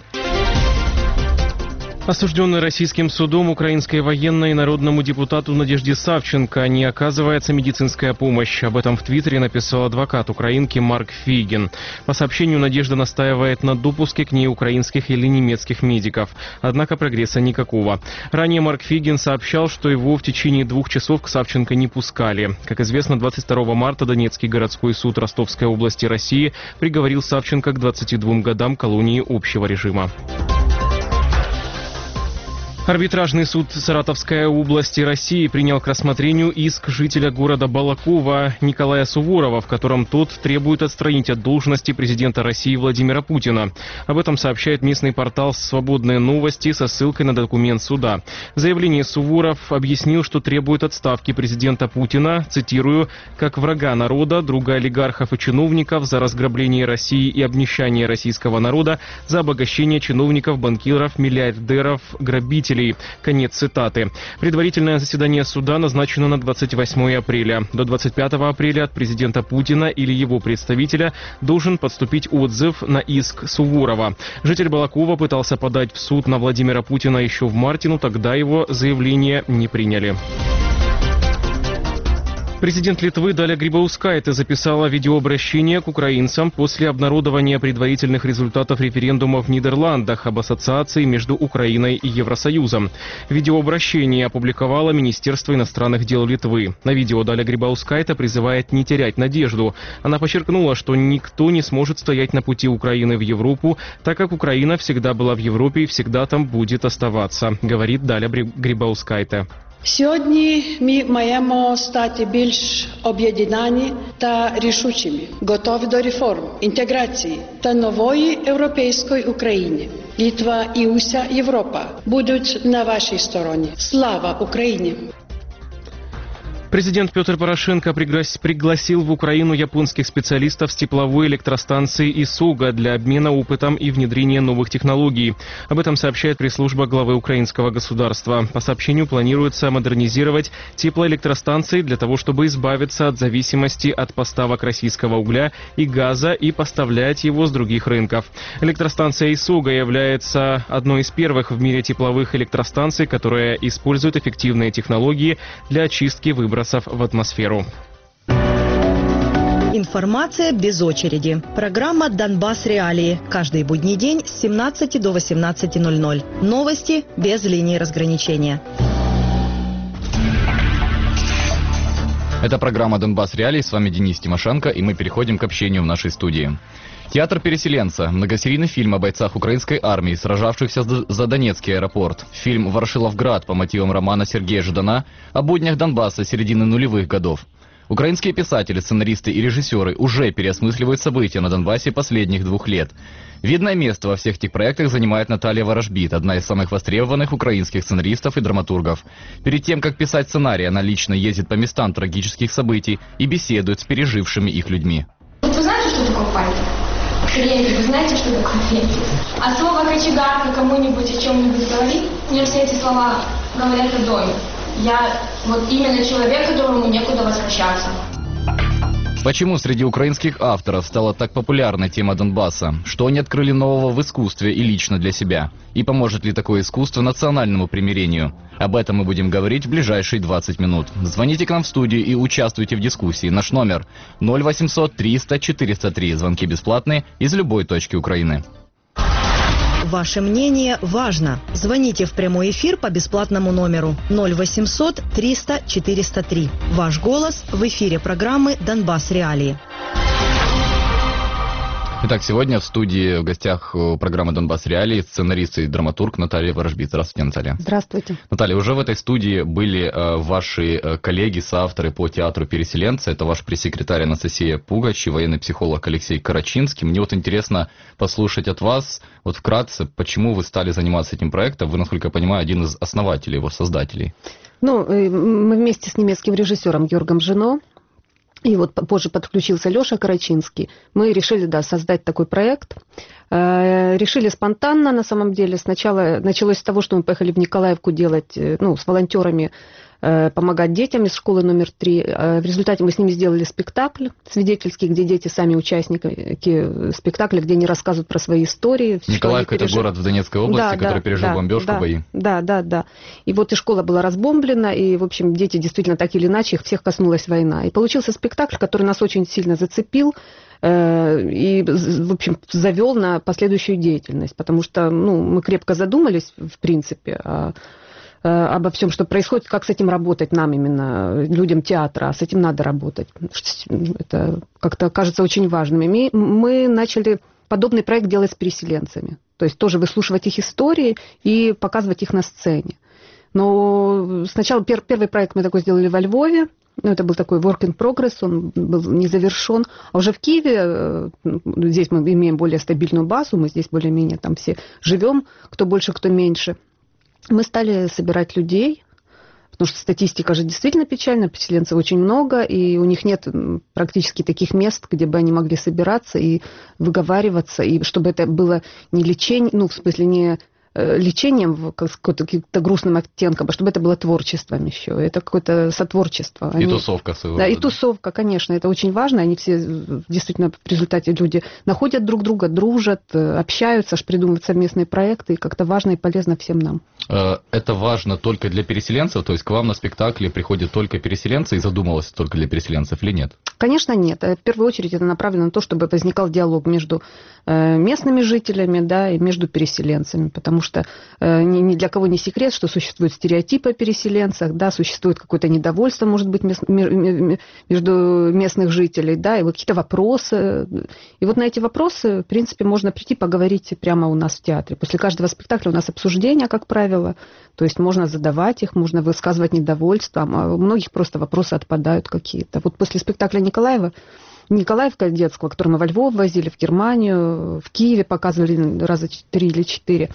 Осужденный российским судом украинской военной и народному депутату Надежде Савченко не оказывается медицинская помощь. Об этом в Твиттере написал адвокат украинки Марк Фигин. По сообщению, Надежда настаивает на допуске к ней украинских или немецких медиков. Однако прогресса никакого. Ранее Марк Фигин сообщал, что его в течение двух часов к Савченко не пускали. Как известно, двадцать второго марта Донецкий городской суд Ростовской области России приговорил Савченко к двадцати двум годам колонии общего режима. Арбитражный суд Саратовской области России принял к рассмотрению иск жителя города Балакова Николая Суворова, в котором тот требует отстранить от должности президента России Владимира Путина. Об этом сообщает местный портал «Свободные новости» со ссылкой на документ суда. В заявлении Суворов объяснил, что требует отставки президента Путина, цитирую, «как врага народа, друга олигархов и чиновников за разграбление России и обнищание российского народа, за обогащение чиновников, банкиров, миллиардеров, грабителей». Конец цитаты. Предварительное заседание суда назначено на двадцать восьмое апреля. До двадцать пятого апреля от президента Путина или его представителя должен поступить отзыв на иск Суворова. Житель Балакова пытался подать в суд на Владимира Путина еще в марте, но тогда его заявление не приняли. Президент Литвы Даля Грибаускайте записала видеообращение к украинцам после обнародования предварительных результатов референдума в Нидерландах об ассоциации между Украиной и Евросоюзом. Видеообращение опубликовало Министерство иностранных дел Литвы. На видео Даля Грибаускайте призывает не терять надежду. Она подчеркнула, что никто не сможет стоять на пути Украины в Европу, так как Украина всегда была в Европе и всегда там будет оставаться, говорит Даля Грибаускайте. Сьогодні ми маємо стати більш об'єднані та рішучими, готові до реформ, інтеграції та нової європейської України. Литва і уся Європа будуть на вашій стороні. Слава Україні! Президент Петр Порошенко пригласил в Украину японских специалистов с тепловой электростанции Исуга для обмена опытом и внедрения новых технологий. Об этом сообщает пресс-служба главы украинского государства. По сообщению планируется модернизировать теплоэлектростанции для того, чтобы избавиться от зависимости от поставок российского угля и газа и поставлять его с других рынков. Электростанция Исуга является одной из первых в мире тепловых электростанций, которая использует эффективные технологии для очистки выбросов в атмосферу. Информация без очереди. Программа «Донбасс Реалии». Каждый будний день с семнадцати до восемнадцати ноль-ноль. Новости без линии разграничения. Это программа «Донбасс Реалии». С вами Денис Тимошенко, и мы переходим к общению в нашей студии. Театр переселенца. Многосерийный фильм о бойцах украинской армии, сражавшихся за Донецкий аэропорт. Фильм «Ворошиловград» по мотивам романа Сергея Ждана о буднях Донбасса середины нулевых годов. Украинские писатели, сценаристы и режиссеры уже переосмысливают события на Донбассе последних двух лет. Видное место во всех этих проектах занимает Наталья Ворожбит, одна из самых востребованных украинских сценаристов и драматургов. Перед тем, как писать сценарий, она лично ездит по местам трагических событий и беседует с пережившими их людьми. Вы знаете, что такое фальта? Сергей, вы знаете, что такое фентик? А слово «кочегарка» кому-нибудь о чем-нибудь говорит? Мне все эти слова говорят о доме. Я вот именно человек, которому некуда возвращаться. Почему среди украинских авторов стала так популярна тема Донбасса? Что они открыли нового в искусстве и лично для себя? И поможет ли такое искусство национальному примирению? Об этом мы будем говорить в ближайшие двадцать минут. Звоните к нам в студию и участвуйте в дискуссии. Наш номер ноль восемьсот триста четыреста три. Звонки бесплатные из любой точки Украины. Ваше мнение важно. Звоните в прямой эфир по бесплатному номеру ноль восемьсот триста четыреста три. Ваш голос в эфире программы «Донбасс Реалии». Итак, сегодня в студии в гостях программы «Донбасс Реалии» сценарист и драматург Наталья Ворожбит. Здравствуйте, Наталья. Здравствуйте. Наталья, уже в этой студии были э, ваши э, коллеги, соавторы по театру «Переселенцы». Это ваш пресс-секретарь Анастасия Пугач и военный психолог Алексей Карачинский. Мне вот интересно послушать от вас, вот вкратце, почему вы стали заниматься этим проектом. Вы, насколько я понимаю, один из основателей, его создателей. Ну, мы вместе с немецким режиссером Георгом Жено, и вот позже подключился Леша Карачинский. Мы решили, да, создать такой проект. Э, решили спонтанно, на самом деле. Сначала началось с того, что мы поехали в Николаевку делать, ну, с волонтерами, э, помогать детям из школы номер три. Э, в результате мы с ними сделали спектакль свидетельский, где дети сами участники спектакля, где они рассказывают про свои истории. Николаевка — это город в Донецкой области, да, который да, пережил да, бомбежку, да, бои. Да, да, да. И вот и школа была разбомблена, и, в общем, дети действительно так или иначе, их всех коснулась война. И получился спектакль, который нас очень сильно зацепил э, и, в общем, завел на последующую деятельность, потому что, ну, мы крепко задумались, в принципе, о, обо всем, что происходит, как с этим работать нам именно, людям театра, а с этим надо работать. Это как-то кажется очень важным. И мы начали подобный проект делать с переселенцами, то есть тоже выслушивать их истории и показывать их на сцене. Но сначала пер, первый проект мы такой сделали во Львове. Ну, это был такой work in progress, он был не завершен. А уже в Киеве, здесь мы имеем более стабильную базу, мы здесь более-менее там все живем, кто больше, кто меньше. Мы стали собирать людей, потому что статистика же действительно печальна, переселенцев очень много, и у них нет практически таких мест, где бы они могли собираться и выговариваться, и чтобы это было не лечение, ну, в смысле, не лечением с каким-то грустным оттенком, а чтобы это было творчеством еще. Это какое-то сотворчество. И они... тусовка своего Да, рода. И тусовка, конечно, это очень важно. Они все, действительно, в результате люди находят друг друга, дружат, общаются, аж придумывают совместные проекты, и как-то важно и полезно всем нам. Это важно только для переселенцев? То есть к вам на спектакле приходят только переселенцы и задумалось только для переселенцев или нет? Конечно, нет. В первую очередь это направлено на то, чтобы возникал диалог между местными жителями, да, и между переселенцами, потому что ни для кого не секрет, что существуют стереотипы о переселенцах, да, существует какое-то недовольство, может быть, между местных жителей, да, и вот какие-то вопросы. И вот на эти вопросы, в принципе, можно прийти поговорить прямо у нас в театре. После каждого спектакля у нас обсуждения, как правило, то есть можно задавать их, можно высказывать недовольство, а у многих просто вопросы отпадают какие-то. Вот после спектакля Николаева, Николаевка детского, который мы во Львов возили, в Германию, в Киеве показывали раза три или четыре,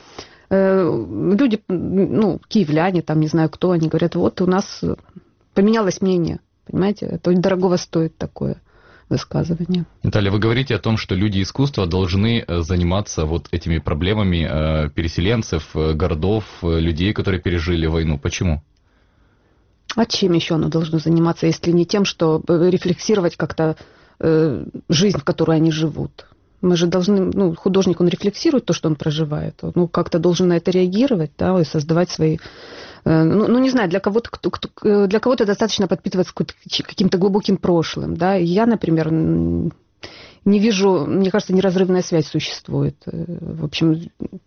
люди, ну, киевляне, там, не знаю кто, они говорят, вот у нас поменялось мнение. Понимаете, это дорогого стоит такое высказывание. Наталья, вы говорите о том, что люди искусства должны заниматься вот этими проблемами переселенцев, городов, людей, которые пережили войну. Почему? А чем еще оно должно заниматься, если не тем, что рефлексировать как-то э, жизнь, в которой они живут? Мы же должны, ну, художник, он рефлексирует то, что он проживает, он ну, как-то должен на это реагировать, да, и создавать свои... Э, ну, ну, не знаю, для кого-то, кто, кто, для кого-то достаточно подпитываться каким-то глубоким прошлым, да, и я, например, не вижу, мне кажется, неразрывная связь существует. В общем...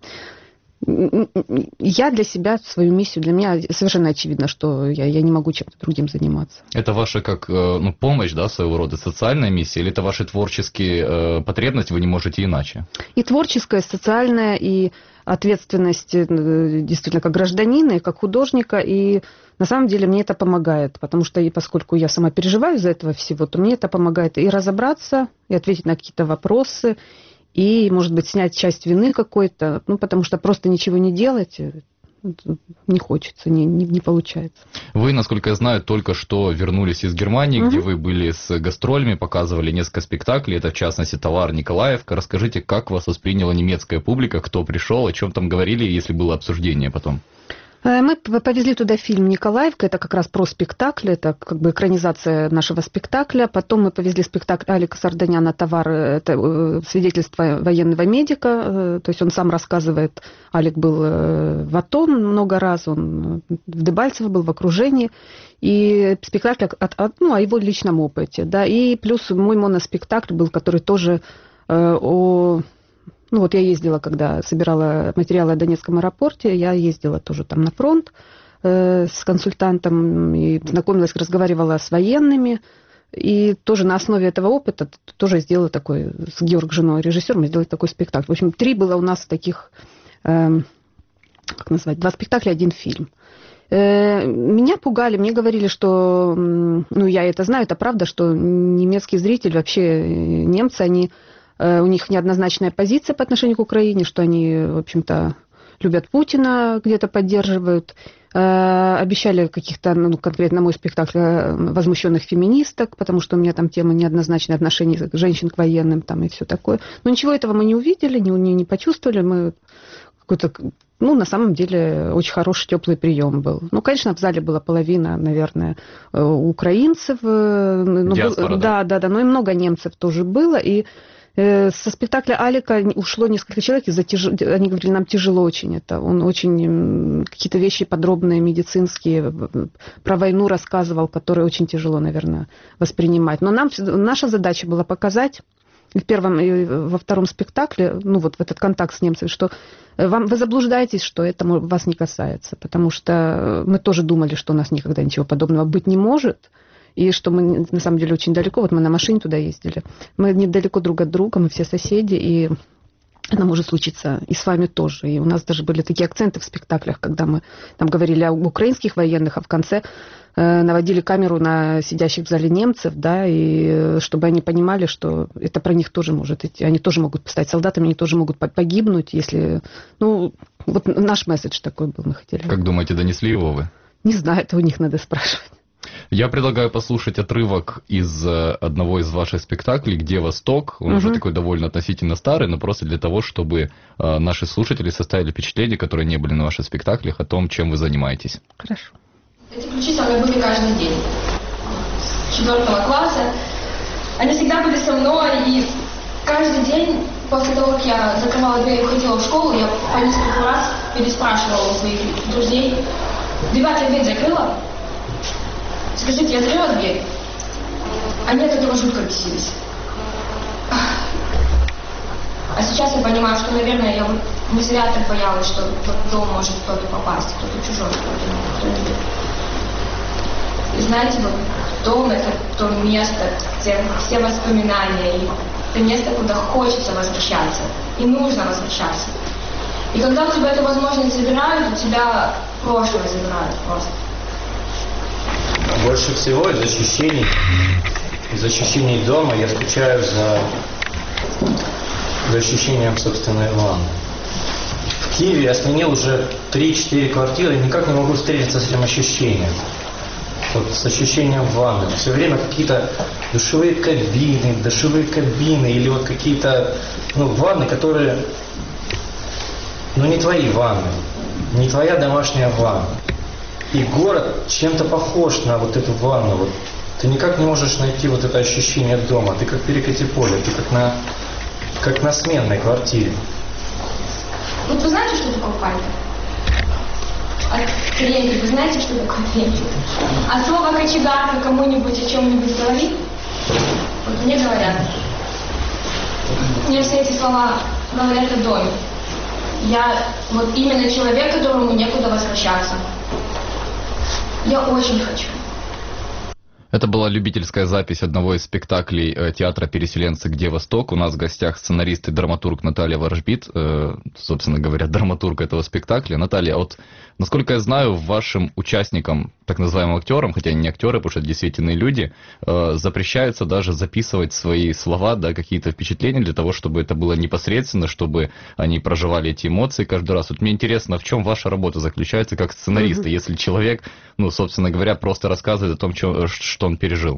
Я для себя, свою миссию, для меня совершенно очевидно, что я, я не могу чем-то другим заниматься. Это ваша как ну, помощь, да, своего рода социальная миссия, или это ваши творческие э, потребности, вы не можете иначе? И творческая, и социальная, и ответственность действительно как гражданина, и как художника, и на самом деле мне это помогает, потому что и поскольку я сама переживаю из-за этого всего, то мне это помогает и разобраться, и ответить на какие-то вопросы, и, может быть, снять часть вины какой-то, ну, потому что просто ничего не делать не хочется, не, не, не получается. Вы, насколько я знаю, только что вернулись из Германии, угу. где вы были с гастролями, показывали несколько спектаклей, это в частности «Товар», «Николаевка». Расскажите, как вас восприняла немецкая публика, кто пришел, о чем там говорили, если было обсуждение потом? Мы повезли туда фильм «Николаевка», это как раз про спектакль, это как бы экранизация нашего спектакля. Потом мы повезли спектакль Алика Сарданяна «Товар», это свидетельство военного медика, то есть он сам рассказывает, Алик был в АТО много раз, он в Дебальцево был в окружении, и спектакль от, от, ну, о его личном опыте. Да, и плюс мой моноспектакль был, который тоже о... Ну вот я ездила, когда собирала материалы о Донецком аэропорте, я ездила тоже там на фронт э, с консультантом и знакомилась, разговаривала с военными. И тоже на основе этого опыта тоже сделала такой, с Георг Женой, режиссером, мы сделали такой спектакль. В общем, три было у нас таких, э, как назвать, два спектакля, один фильм. Э, меня пугали, мне говорили, что, ну я это знаю, это правда, что немецкий зритель, вообще немцы, они... У них неоднозначная позиция по отношению к Украине, что они, в общем-то, любят Путина, где-то поддерживают. Обещали каких-то, ну, конкретно мой спектакль, возмущенных феминисток, потому что у меня там тема неоднозначное отношение женщин к военным там, и все такое. Но ничего этого мы не увидели, не, не, не почувствовали. Мы какой-то, ну, на самом деле, очень хороший, теплый прием был. Ну, конечно, в зале была половина, наверное, украинцев. Диаспора, да, да, да, но и много немцев тоже было, и со спектакля Алика ушло несколько человек, из-за тяж... они говорили, нам тяжело очень это. Он очень какие-то вещи подробные, медицинские, про войну рассказывал, которые очень тяжело, наверное, воспринимать. Но нам, наша задача была показать и в первом, и во втором спектакле, ну вот в этот контакт с немцами, что вам, вы заблуждаетесь, что это вас не касается, потому что мы тоже думали, что у нас никогда ничего подобного быть не может. И что мы, на самом деле, очень далеко. Вот мы на машине туда ездили. Мы недалеко друг от друга, мы все соседи, и это может случиться и с вами тоже. И у нас даже были такие акценты в спектаклях, когда мы там говорили об украинских военных, а в конце э, наводили камеру на сидящих в зале немцев, да, и чтобы они понимали, что это про них тоже может идти. Они тоже могут стать солдатами, они тоже могут погибнуть, если... Ну, вот наш месседж такой был, мы хотели. Как думаете, донесли его вы? Не знаю, это у них надо спрашивать. Я предлагаю послушать отрывок из одного из ваших спектаклей «Где Восток?». Он угу. уже такой довольно относительно старый, но просто для того, чтобы э, наши слушатели составили впечатление, которые не были на ваших спектаклях, о том, чем вы занимаетесь. Хорошо. Эти ключи со мной были каждый день. С четвертого класса. Они всегда были со мной, и каждый день после того, как я закрывала дверь и уходила в школу, я по несколько раз переспрашивала у своих друзей: «Ребят, я дверь закрыла? Скажите, я закрыла дверь?» Они от этого жутко бесились. А сейчас я понимаю, что, наверное, я вот не зря так боялась, что в дом может кто-то попасть, кто-то чужой, кто-то, кто не... И знаете, вот дом — это то место, где все воспоминания, и это место, куда хочется возвращаться, и нужно возвращаться. И когда у тебя эту возможность забирают, у тебя прошлое забирают просто. Больше всего из ощущений, из ощущений дома я скучаю за, за ощущением собственной ванны. В Киеве я сменил уже три-четыре квартиры и никак не могу встретиться с этим ощущением. вот с ощущением ванны. Все время какие-то душевые кабины, душевые кабины или вот какие-то ну, ванны, которые ну не твои ванны, не твоя домашняя ванна. И город чем-то похож на вот эту ванну. Вот ты никак не можешь найти вот это ощущение дома. Ты как в Перекати поле, ты как на, как на сменной квартире. Вот вы знаете, что такое пальто? А тренер, вы знаете, что такое тренер? А слово кочегарка кому-нибудь о чем-нибудь говорит? Вот мне говорят. Мне все эти слова говорят о доме. Я вот именно человек, которому некуда возвращаться. Я очень хочу. Это была любительская запись одного из спектаклей э, театра «Переселенцы. Где Восток». У нас в гостях сценарист и драматург Наталья Ворожбит, э, собственно говоря, драматург этого спектакля. Наталья, вот, насколько я знаю, вашим участникам, так называемым актерам, хотя они не актеры, потому что это действительно люди, э, запрещается даже записывать свои слова, да, какие-то впечатления для того, чтобы это было непосредственно, чтобы они проживали эти эмоции каждый раз. Вот мне интересно, в чем ваша работа заключается как сценариста, mm-hmm. если человек, ну, собственно говоря, просто рассказывает о том, что, что он пережил?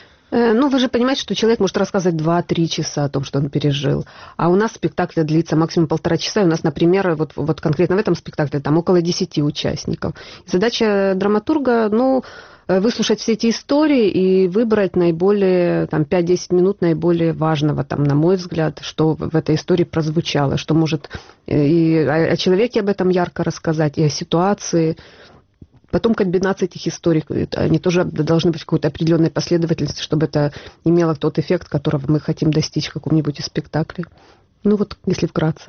Ну, вы же понимаете, что человек может рассказывать два-три часа о том, что он пережил. А у нас спектакль длится максимум полтора часа. И у нас, например, вот, вот конкретно в этом спектакле там около десяти участников. И задача драматурга, ну, выслушать все эти истории и выбрать наиболее, там, пять-десять минут наиболее важного, там, на мой взгляд, что в этой истории прозвучало, что может и о человеке об этом ярко рассказать, и о ситуации. Потом комбинация этих историй, они тоже должны быть в какой-то определенной последовательности, чтобы это имело тот эффект, которого мы хотим достичь в каком-нибудь из спектаклей. Ну вот, если вкратце.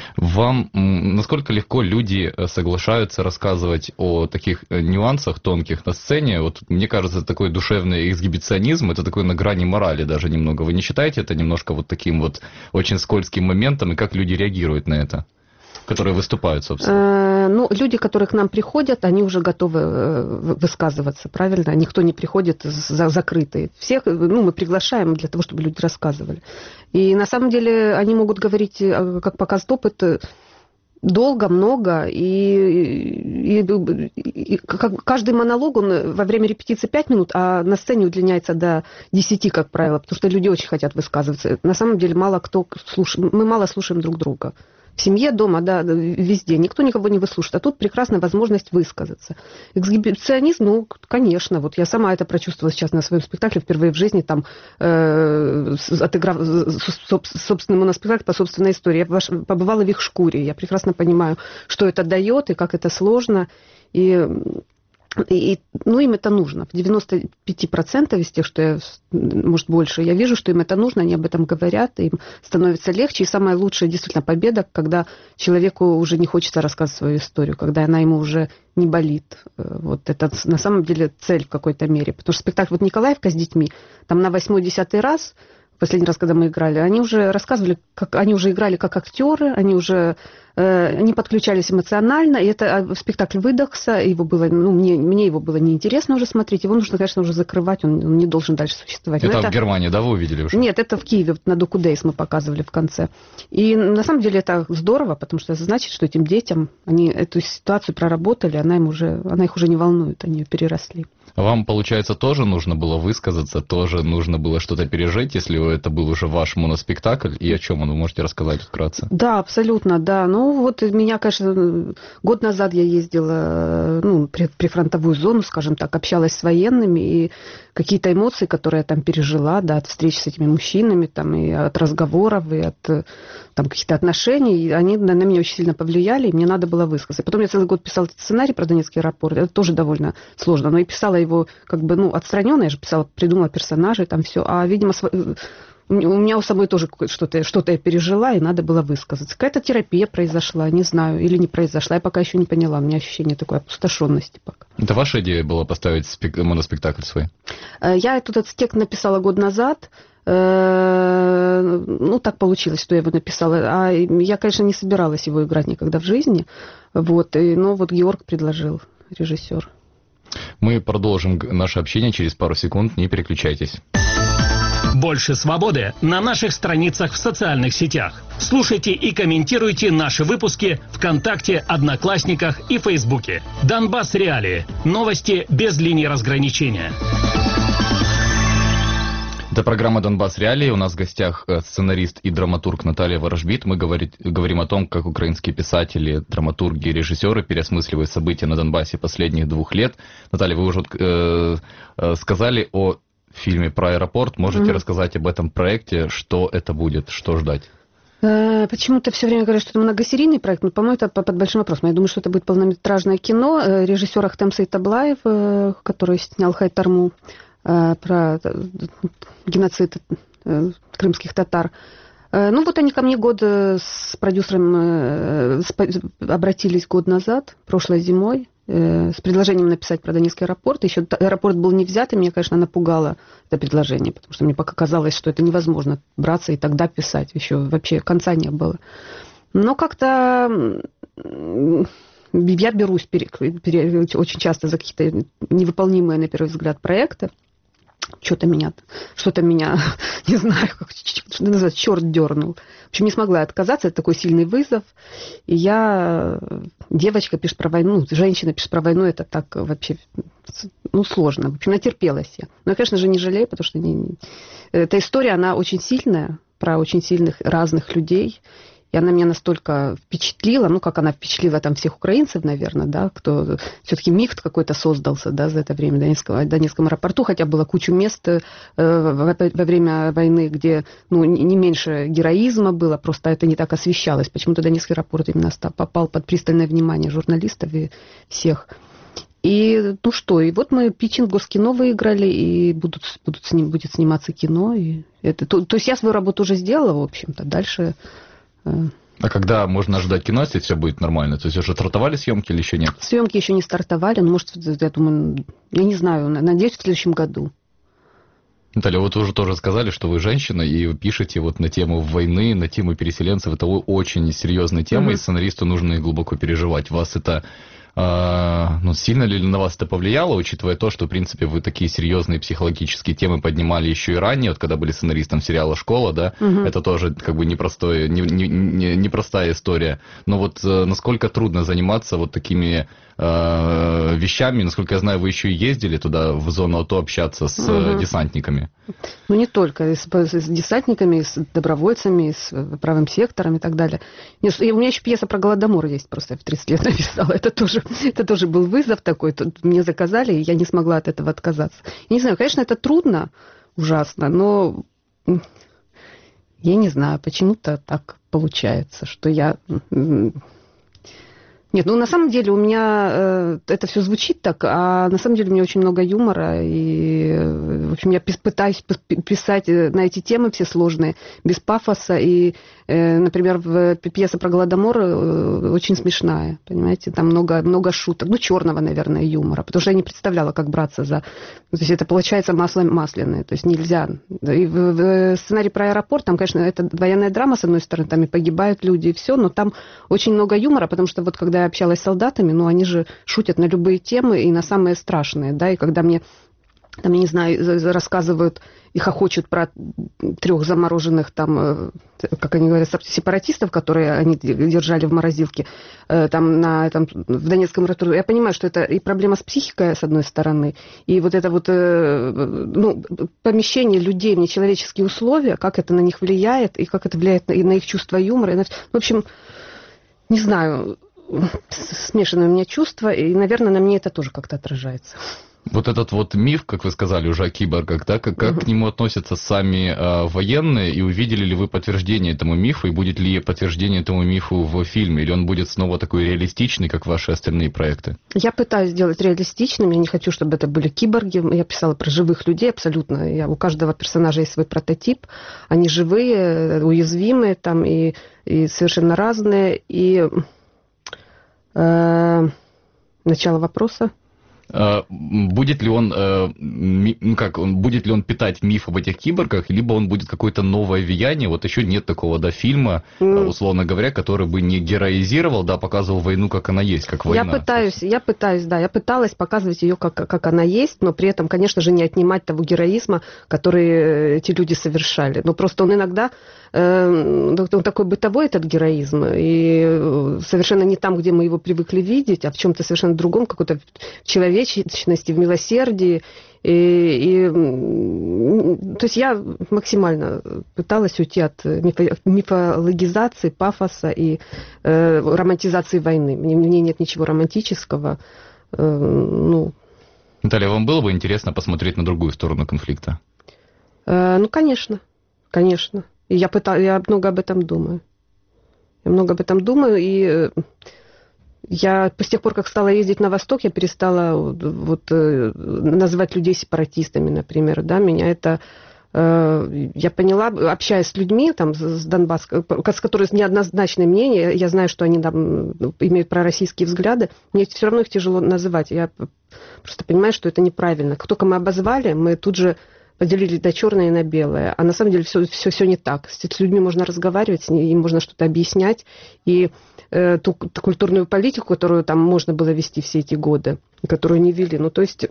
Вам насколько легко люди соглашаются рассказывать о таких нюансах тонких на сцене? Вот мне кажется, такой душевный эксгибиционизм, это такой на грани морали даже немного. Вы не считаете это немножко вот таким вот очень скользким моментом, и как люди реагируют на это? Которые выступают, собственно? Ну, люди, которые к нам приходят, они уже готовы высказываться, правильно? Никто не приходит за закрытый. Всех, ну, мы приглашаем для того, чтобы люди рассказывали. И на самом деле они могут говорить, как показывает опыт, долго, много, и, и, и каждый монолог, он во время репетиции пять минут, а на сцене удлиняется до десяти, как правило, потому что люди очень хотят высказываться. На самом деле мало кто слушает, мы мало слушаем друг друга. В семье, дома, да, везде. Никто никого не выслушает. А тут прекрасная возможность высказаться. Эксгибиционизм, ну, конечно. Вот я сама это прочувствовала сейчас на своем спектакле впервые в жизни, там, э, отыграв собственный моноспектакль по собственной истории. Я побывала в их шкуре. Я прекрасно понимаю, что это дает и как это сложно. И... И, ну, им это нужно. В девяноста пяти процентах из тех, что я, может, больше, я вижу, что им это нужно, они об этом говорят, им становится легче. И самая лучшая действительно победа, когда человеку уже не хочется рассказывать свою историю, когда она ему уже не болит. Вот это на самом деле цель в какой-то мере. Потому что спектакль вот «Николаевка» с детьми, там на восьмой-десятый раз, последний раз, когда мы играли, они уже рассказывали, как они уже играли как актеры, они уже э, они подключались эмоционально, и это спектакль выдохся, его было, ну, мне, мне его было неинтересно уже смотреть, его нужно, конечно, уже закрывать, он, он не должен дальше существовать. Это, это в Германии, да, вы увидели уже? Нет, это в Киеве, вот на Доку Дейс мы показывали в конце. И на самом деле это здорово, потому что это значит, что этим детям, они эту ситуацию проработали, она, им уже, она их уже не волнует, они ее переросли. Вам, получается, тоже нужно было высказаться, тоже нужно было что-то пережить, если это был уже ваш моноспектакль, и о чем он, вы можете рассказать вкратце? Да, абсолютно, да. Ну, вот меня, конечно, год назад я ездила, ну, при, в прифронтовую зону, скажем так, общалась с военными, и какие-то эмоции, которые я там пережила, да, от встреч с этими мужчинами, там, и от разговоров, и от там, каких-то отношений, они на, на меня очень сильно повлияли, и мне надо было высказать. Потом я целый год писала этот сценарий про Донецкий аэропорт, это тоже довольно сложно, но и писала его как бы, ну, отстраненно, я же писала, придумала персонажей, там все, а, видимо, у меня у самой тоже что-то, что-то я пережила, и надо было высказаться. Какая-то терапия произошла, не знаю, или не произошла, я пока еще не поняла, у меня ощущение такой опустошенности пока. Это ваша идея была поставить спек... моноспектакль свой? Я этот текст написала год назад, ну, так получилось, что я его написала, а я, конечно, не собиралась его играть никогда в жизни, вот, но вот Георг предложил, режиссер. Мы продолжим наше общение через пару секунд, не переключайтесь. Больше свободы на наших страницах в социальных сетях. Слушайте и комментируйте наши выпуски ВКонтакте, Одноклассниках и Фейсбуке. Донбасс Реалии. Новости без линии разграничения. Это программа «Донбасс Реалии». У нас в гостях сценарист и драматург Наталья Ворожбит. Мы говорит, говорим о том, как украинские писатели, драматурги и режиссеры переосмысливают события на Донбассе последних двух лет. Наталья, вы уже э, э, сказали о фильме про аэропорт. Можете mm-hmm. рассказать об этом проекте? Что это будет? Что ждать? Почему-то все время говорят, что это многосерийный проект, но, по-моему, это под большим вопросом. Я думаю, что это будет полнометражное кино. Режиссер Ахтем Сейтаблаев, который снял «Хайтарму», про геноцид крымских татар. Ну, вот они ко мне год с продюсером обратились год назад, прошлой зимой, с предложением написать про Донецкий аэропорт. Еще аэропорт был не взят, и меня, конечно, напугало это предложение, потому что мне пока казалось, что это невозможно браться и тогда писать. Еще вообще конца не было. Но как-то я берусь пере, пере, очень часто за какие-то невыполнимые, на первый взгляд, проекты. Что-то меня, что-то меня, не знаю, как что называется, черт дернул. В общем, не смогла отказаться, это такой сильный вызов. И я, девочка пишет про войну, женщина пишет про войну, это так вообще, ну, сложно. В общем, натерпелась я. Но я, конечно же, не жалею, потому что не, не... эта история, она очень сильная, про очень сильных разных людей. И она меня настолько впечатлила, ну, как она впечатлила там всех украинцев, наверное, да, кто все-таки миф какой-то создался, да, за это время в Донецком, в Донецком аэропорту, хотя было кучу мест э, во, во время войны, где, ну, не меньше героизма было, просто это не так освещалось. Почему-то Донецкий аэропорт именно попал под пристальное внимание журналистов и всех. И, ну что, и вот мы питчинг Госкино выиграли, и будут, будут с ним, будет сниматься кино. И это, то, то есть я свою работу уже сделала, в общем-то, дальше... А когда можно ожидать кино, если все будет нормально? То есть уже стартовали съемки или еще нет? Съемки еще не стартовали, но, может, я думаю, я не знаю, надеюсь, в следующем году. Наталья, вот вы уже тоже сказали, что вы женщина, и вы пишете вот на тему войны, на тему переселенцев. Это очень серьезная тема, mm-hmm. и сценаристу нужно глубоко переживать. Вас это... Ну, сильно ли на вас это повлияло, учитывая то, что, в принципе, вы такие серьезные психологические темы поднимали еще и ранее, вот когда были сценаристом сериала «Школа», да, угу. это тоже как бы непростое, не, не, не, непростая история. Но вот насколько трудно заниматься вот такими э, вещами, насколько я знаю, вы еще и ездили туда, в зону АТО, общаться с угу. десантниками. Ну, не только, и с, с десантниками, и с добровольцами, и с правым сектором и так далее. Нет, и у меня еще пьеса про Голодомор есть, просто я в тридцать лет написала, это тоже... Это тоже был вызов такой. Тут мне заказали, и я не смогла от этого отказаться. Я не знаю, конечно, это трудно, ужасно, но я не знаю, почему-то так получается, что я... Нет, ну на самом деле у меня э, это все звучит так, а на самом деле у меня очень много юмора, и, в общем, я пытаюсь писать на эти темы все сложные, без пафоса, и, э, например, в пьеса про Голодомор э, очень смешная, понимаете, там много, много шуток, ну, черного, наверное, юмора, потому что я не представляла, как браться за... То есть это получается масло масляное, то есть нельзя. И в, в сценарии про аэропорт, там, конечно, это военная драма, с одной стороны, там и погибают люди, и все, но там очень много юмора, потому что вот когда я общалась с солдатами, ну, они же шутят на любые темы и на самые страшные, да, и когда мне, там, я не знаю, рассказывают и хохочут про трех замороженных, там, как они говорят, сепаратистов, которые они держали в морозилке, там, на, там, в Донецком аэропорту, я понимаю, что это и проблема с психикой, с одной стороны, и вот это вот, ну, помещение людей в нечеловеческие условия, как это на них влияет, и как это влияет и на их чувство юмора, и на... в общем, не знаю, смешанное у меня чувство, и, наверное, на мне это тоже как-то отражается. Вот этот вот миф, как вы сказали уже о киборгах, да, как, как угу. к нему относятся сами э, военные, и увидели ли вы подтверждение этому мифу, и будет ли подтверждение этому мифу в фильме, или он будет снова такой реалистичный, как ваши остальные проекты? Я пытаюсь сделать реалистичным, я не хочу, чтобы это были киборги, я писала про живых людей абсолютно, я, у каждого персонажа есть свой прототип, они живые, уязвимые там, и, и совершенно разные, и... Э, начало вопроса. Будет ли он, ну как, будет ли он питать миф об этих киборгах, либо он будет какое-то новое влияние? Вот еще нет такого, да, фильма, mm. условно говоря, который бы не героизировал, да, показывал войну, как она есть, как война. Я пытаюсь, я пытаюсь, да, я пыталась показывать ее, как, как она есть, но при этом, конечно же, не отнимать того героизма, который эти люди совершали. Но просто он иногда, э, он такой бытовой, этот героизм, и совершенно не там, где мы его привыкли видеть, а в чем-то совершенно другом, какой-то человек, в милосердии. И, и, то есть я максимально пыталась уйти от мифо, мифологизации, пафоса и э, романтизации войны. Мне, мне нет ничего романтического. Э, ну. Наталья, вам было бы интересно посмотреть на другую сторону конфликта? Э, ну, конечно. Конечно. И я, пытаюсь, я много об этом думаю. Я много об этом думаю, и... Я с тех пор, как стала ездить на Восток, я перестала вот, называть людей сепаратистами, например. Да? Меня это... Я поняла, общаясь с людьми там, с Донбасса, с которыми неоднозначное мнение, я знаю, что они там имеют пророссийские взгляды, мне все равно их тяжело называть. Я просто понимаю, что это неправильно. Как только мы обозвали, мы тут же поделили на черное и на белое. А на самом деле все, все, все не так. С людьми можно разговаривать, им можно что-то объяснять. И э, ту, ту культурную политику, которую там можно было вести все эти годы, которую не вели. Ну, то есть,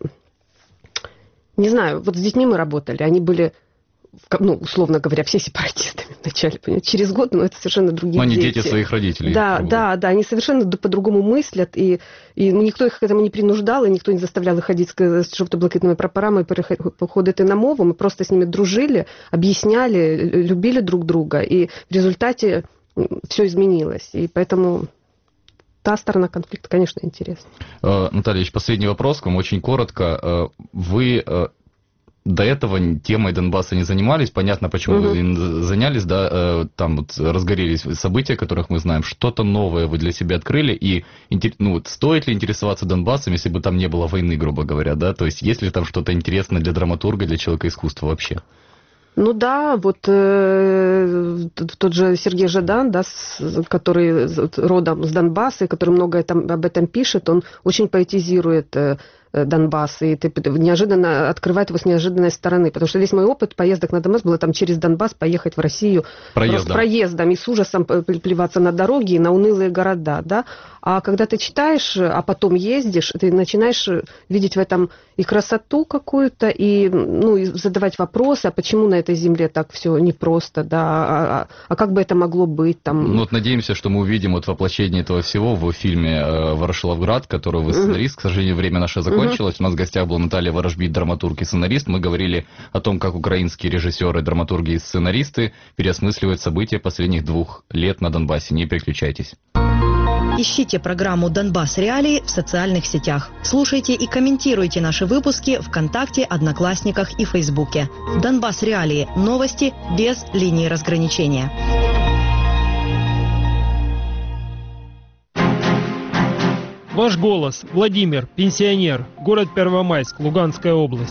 не знаю, вот с детьми мы работали, они были... ну, условно говоря, все сепаратистами вначале, понимаете, через год, но это совершенно другие но дети. Но они дети своих родителей. Да, да, да, они совершенно по-другому мыслят, и, и никто их к этому не принуждал, и никто не заставлял их ходить с жовто-блакитными прапорами, походити на мову, мы просто с ними дружили, объясняли, любили друг друга, и в результате все изменилось, и поэтому... Та сторона конфликта, конечно, интересна. Наталья, последний вопрос к вам, очень коротко. Вы... До этого темой Донбасса не занимались, понятно, почему угу. вы занялись, да, там вот разгорелись события, которых мы знаем, что-то новое вы для себя открыли, и ну, стоит ли интересоваться Донбассом, если бы там не было войны, грубо говоря, да, то есть есть ли там что-то интересное для драматурга, для человека искусства вообще? Ну да, вот э, тот же Сергей Жадан, да, с, который родом с Донбасса, и который многое там, об этом пишет, он очень поэтизирует э, Донбасс, и ты неожиданно открывает его с неожиданной стороны, потому что весь мой опыт поездок на Донбасс было там через Донбасс поехать в Россию проездом, проездом и с ужасом плеваться на дороги и на унылые города, да, а когда ты читаешь, а потом ездишь, ты начинаешь видеть в этом и красоту какую-то, и, ну, и задавать вопросы, а почему на этой земле так все непросто, да, а, а как бы это могло быть там. Ну вот надеемся, что мы увидим вот воплощение этого всего в фильме «Ворошиловград», который вы сценарист, к сожалению, время наше закончилось. Кончилось. У нас в гостях была Наталья Ворожбит, драматург и сценарист. Мы говорили о том, как украинские режиссеры, драматурги и сценаристы переосмысливают события последних двух лет на Донбассе. Не переключайтесь. Ищите программу «Донбасс Реалии» в социальных сетях. Слушайте и комментируйте наши выпуски ВКонтакте, Одноклассниках и Фейсбуке. «Донбасс Реалии» – новости без линии разграничения. Ваш голос. Владимир, пенсионер, город Первомайск, Луганская область.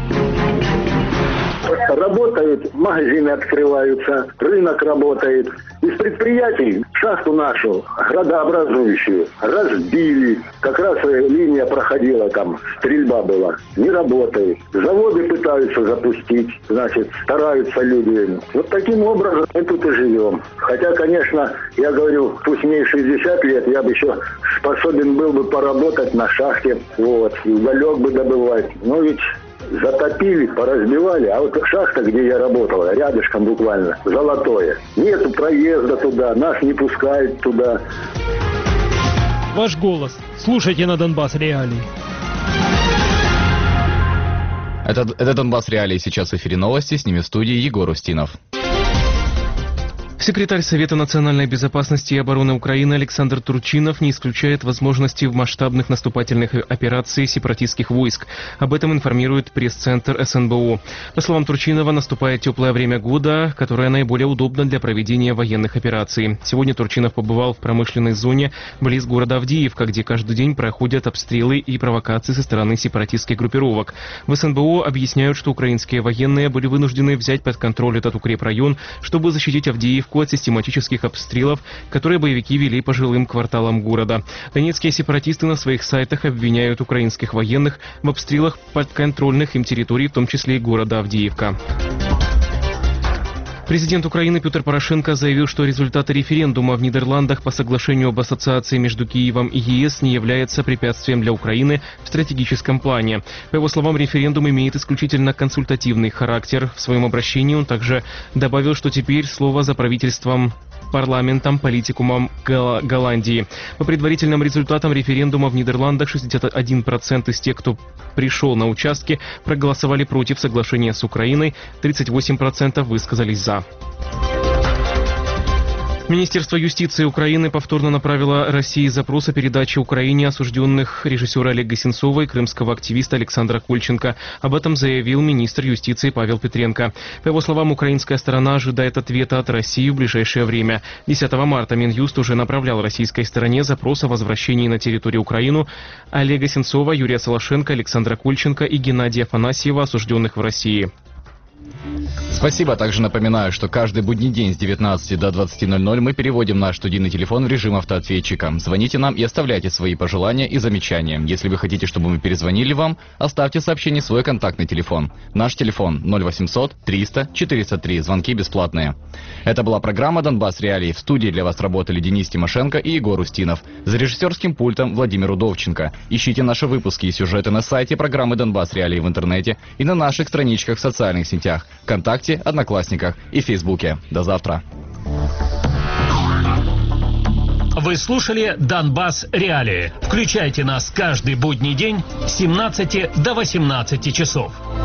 Работают, магазины открываются, рынок работает. Из предприятий шахту нашу, градообразующую, разбили. Как раз линия проходила там, стрельба была. Не работает. Заводы пытаются запустить, значит, стараются люди. Вот таким образом мы тут и живем. Хотя, конечно, я говорю, пусть мне шестьдесят лет, я бы еще способен был бы поработать на шахте, вот, и уголек бы добывать. Но ведь... затопили, поразбивали, а вот шахта, где я работал, рядышком буквально, золотое. Нету проезда туда, нас не пускают туда. Ваш голос. Слушайте на Донбасс Реалии. Это, это Донбасс Реалии. Сейчас в эфире новости. С ними в студии Егор Устинов. Секретарь Совета национальной безопасности и обороны Украины Александр Турчинов не исключает возможности масштабных наступательных операций сепаратистских войск. Об этом информирует пресс-центр эс эн бэ о. По словам Турчинова, наступает теплое время года, которое наиболее удобно для проведения военных операций. Сегодня Турчинов побывал в промышленной зоне близ города Авдеевка, где каждый день проходят обстрелы и провокации со стороны сепаратистских группировок. В эс эн бэ о объясняют, что украинские военные были вынуждены взять под контроль этот укрепрайон, чтобы защитить Авдеевку Авдеевку от систематических обстрелов, которые боевики вели по жилым кварталам города. Донецкие сепаратисты на своих сайтах обвиняют украинских военных в обстрелах подконтрольных им территорий, в том числе и города Авдеевка. Президент Украины Петр Порошенко заявил, что результаты референдума в Нидерландах по соглашению об ассоциации между Киевом и ЕС не является препятствием для Украины в стратегическом плане. По его словам, референдум имеет исключительно консультативный характер. В своем обращении он также добавил, что теперь слово за правительством, парламентом, политикумом Гол- Голландии. По предварительным результатам референдума в Нидерландах шестьдесят один процент из тех, кто пришел на участки, проголосовали против соглашения с Украиной, тридцать восемь процентов высказались за. Министерство юстиции Украины повторно направило России запрос о передаче Украине осужденных режиссера Олега Сенцова и крымского активиста Александра Кольченко. Об этом заявил министр юстиции Павел Петренко. По его словам, украинская сторона ожидает ответа от России в ближайшее время. десятого марта Минюст уже направлял российской стороне запрос о возвращении на территорию Украины Олега Сенцова, Юрия Солошенко, Александра Кольченко и Геннадия Афанасьева, осужденных в России. Спасибо. Также напоминаю, что каждый будний день с девятнадцати до двадцати ноль-ноль мы переводим наш студийный телефон в режим автоответчика. Звоните нам и оставляйте свои пожелания и замечания. Если вы хотите, чтобы мы перезвонили вам, оставьте сообщение в свой контактный телефон. Наш телефон ноль восемьсот триста четыреста три. Звонки бесплатные. Это была программа «Донбасс Реалии». В студии для вас работали Денис Тимошенко и Егор Устинов. За режиссерским пультом Владимир Удовченко. Ищите наши выпуски и сюжеты на сайте программы «Донбасс Реалии» в интернете и на наших страничках в социальных сетях ВКонтакте, Одноклассниках и Фейсбуке. До завтра. Вы слушали «Донбасс Реалии». Включайте нас каждый будний день с семнадцати до восемнадцати часов.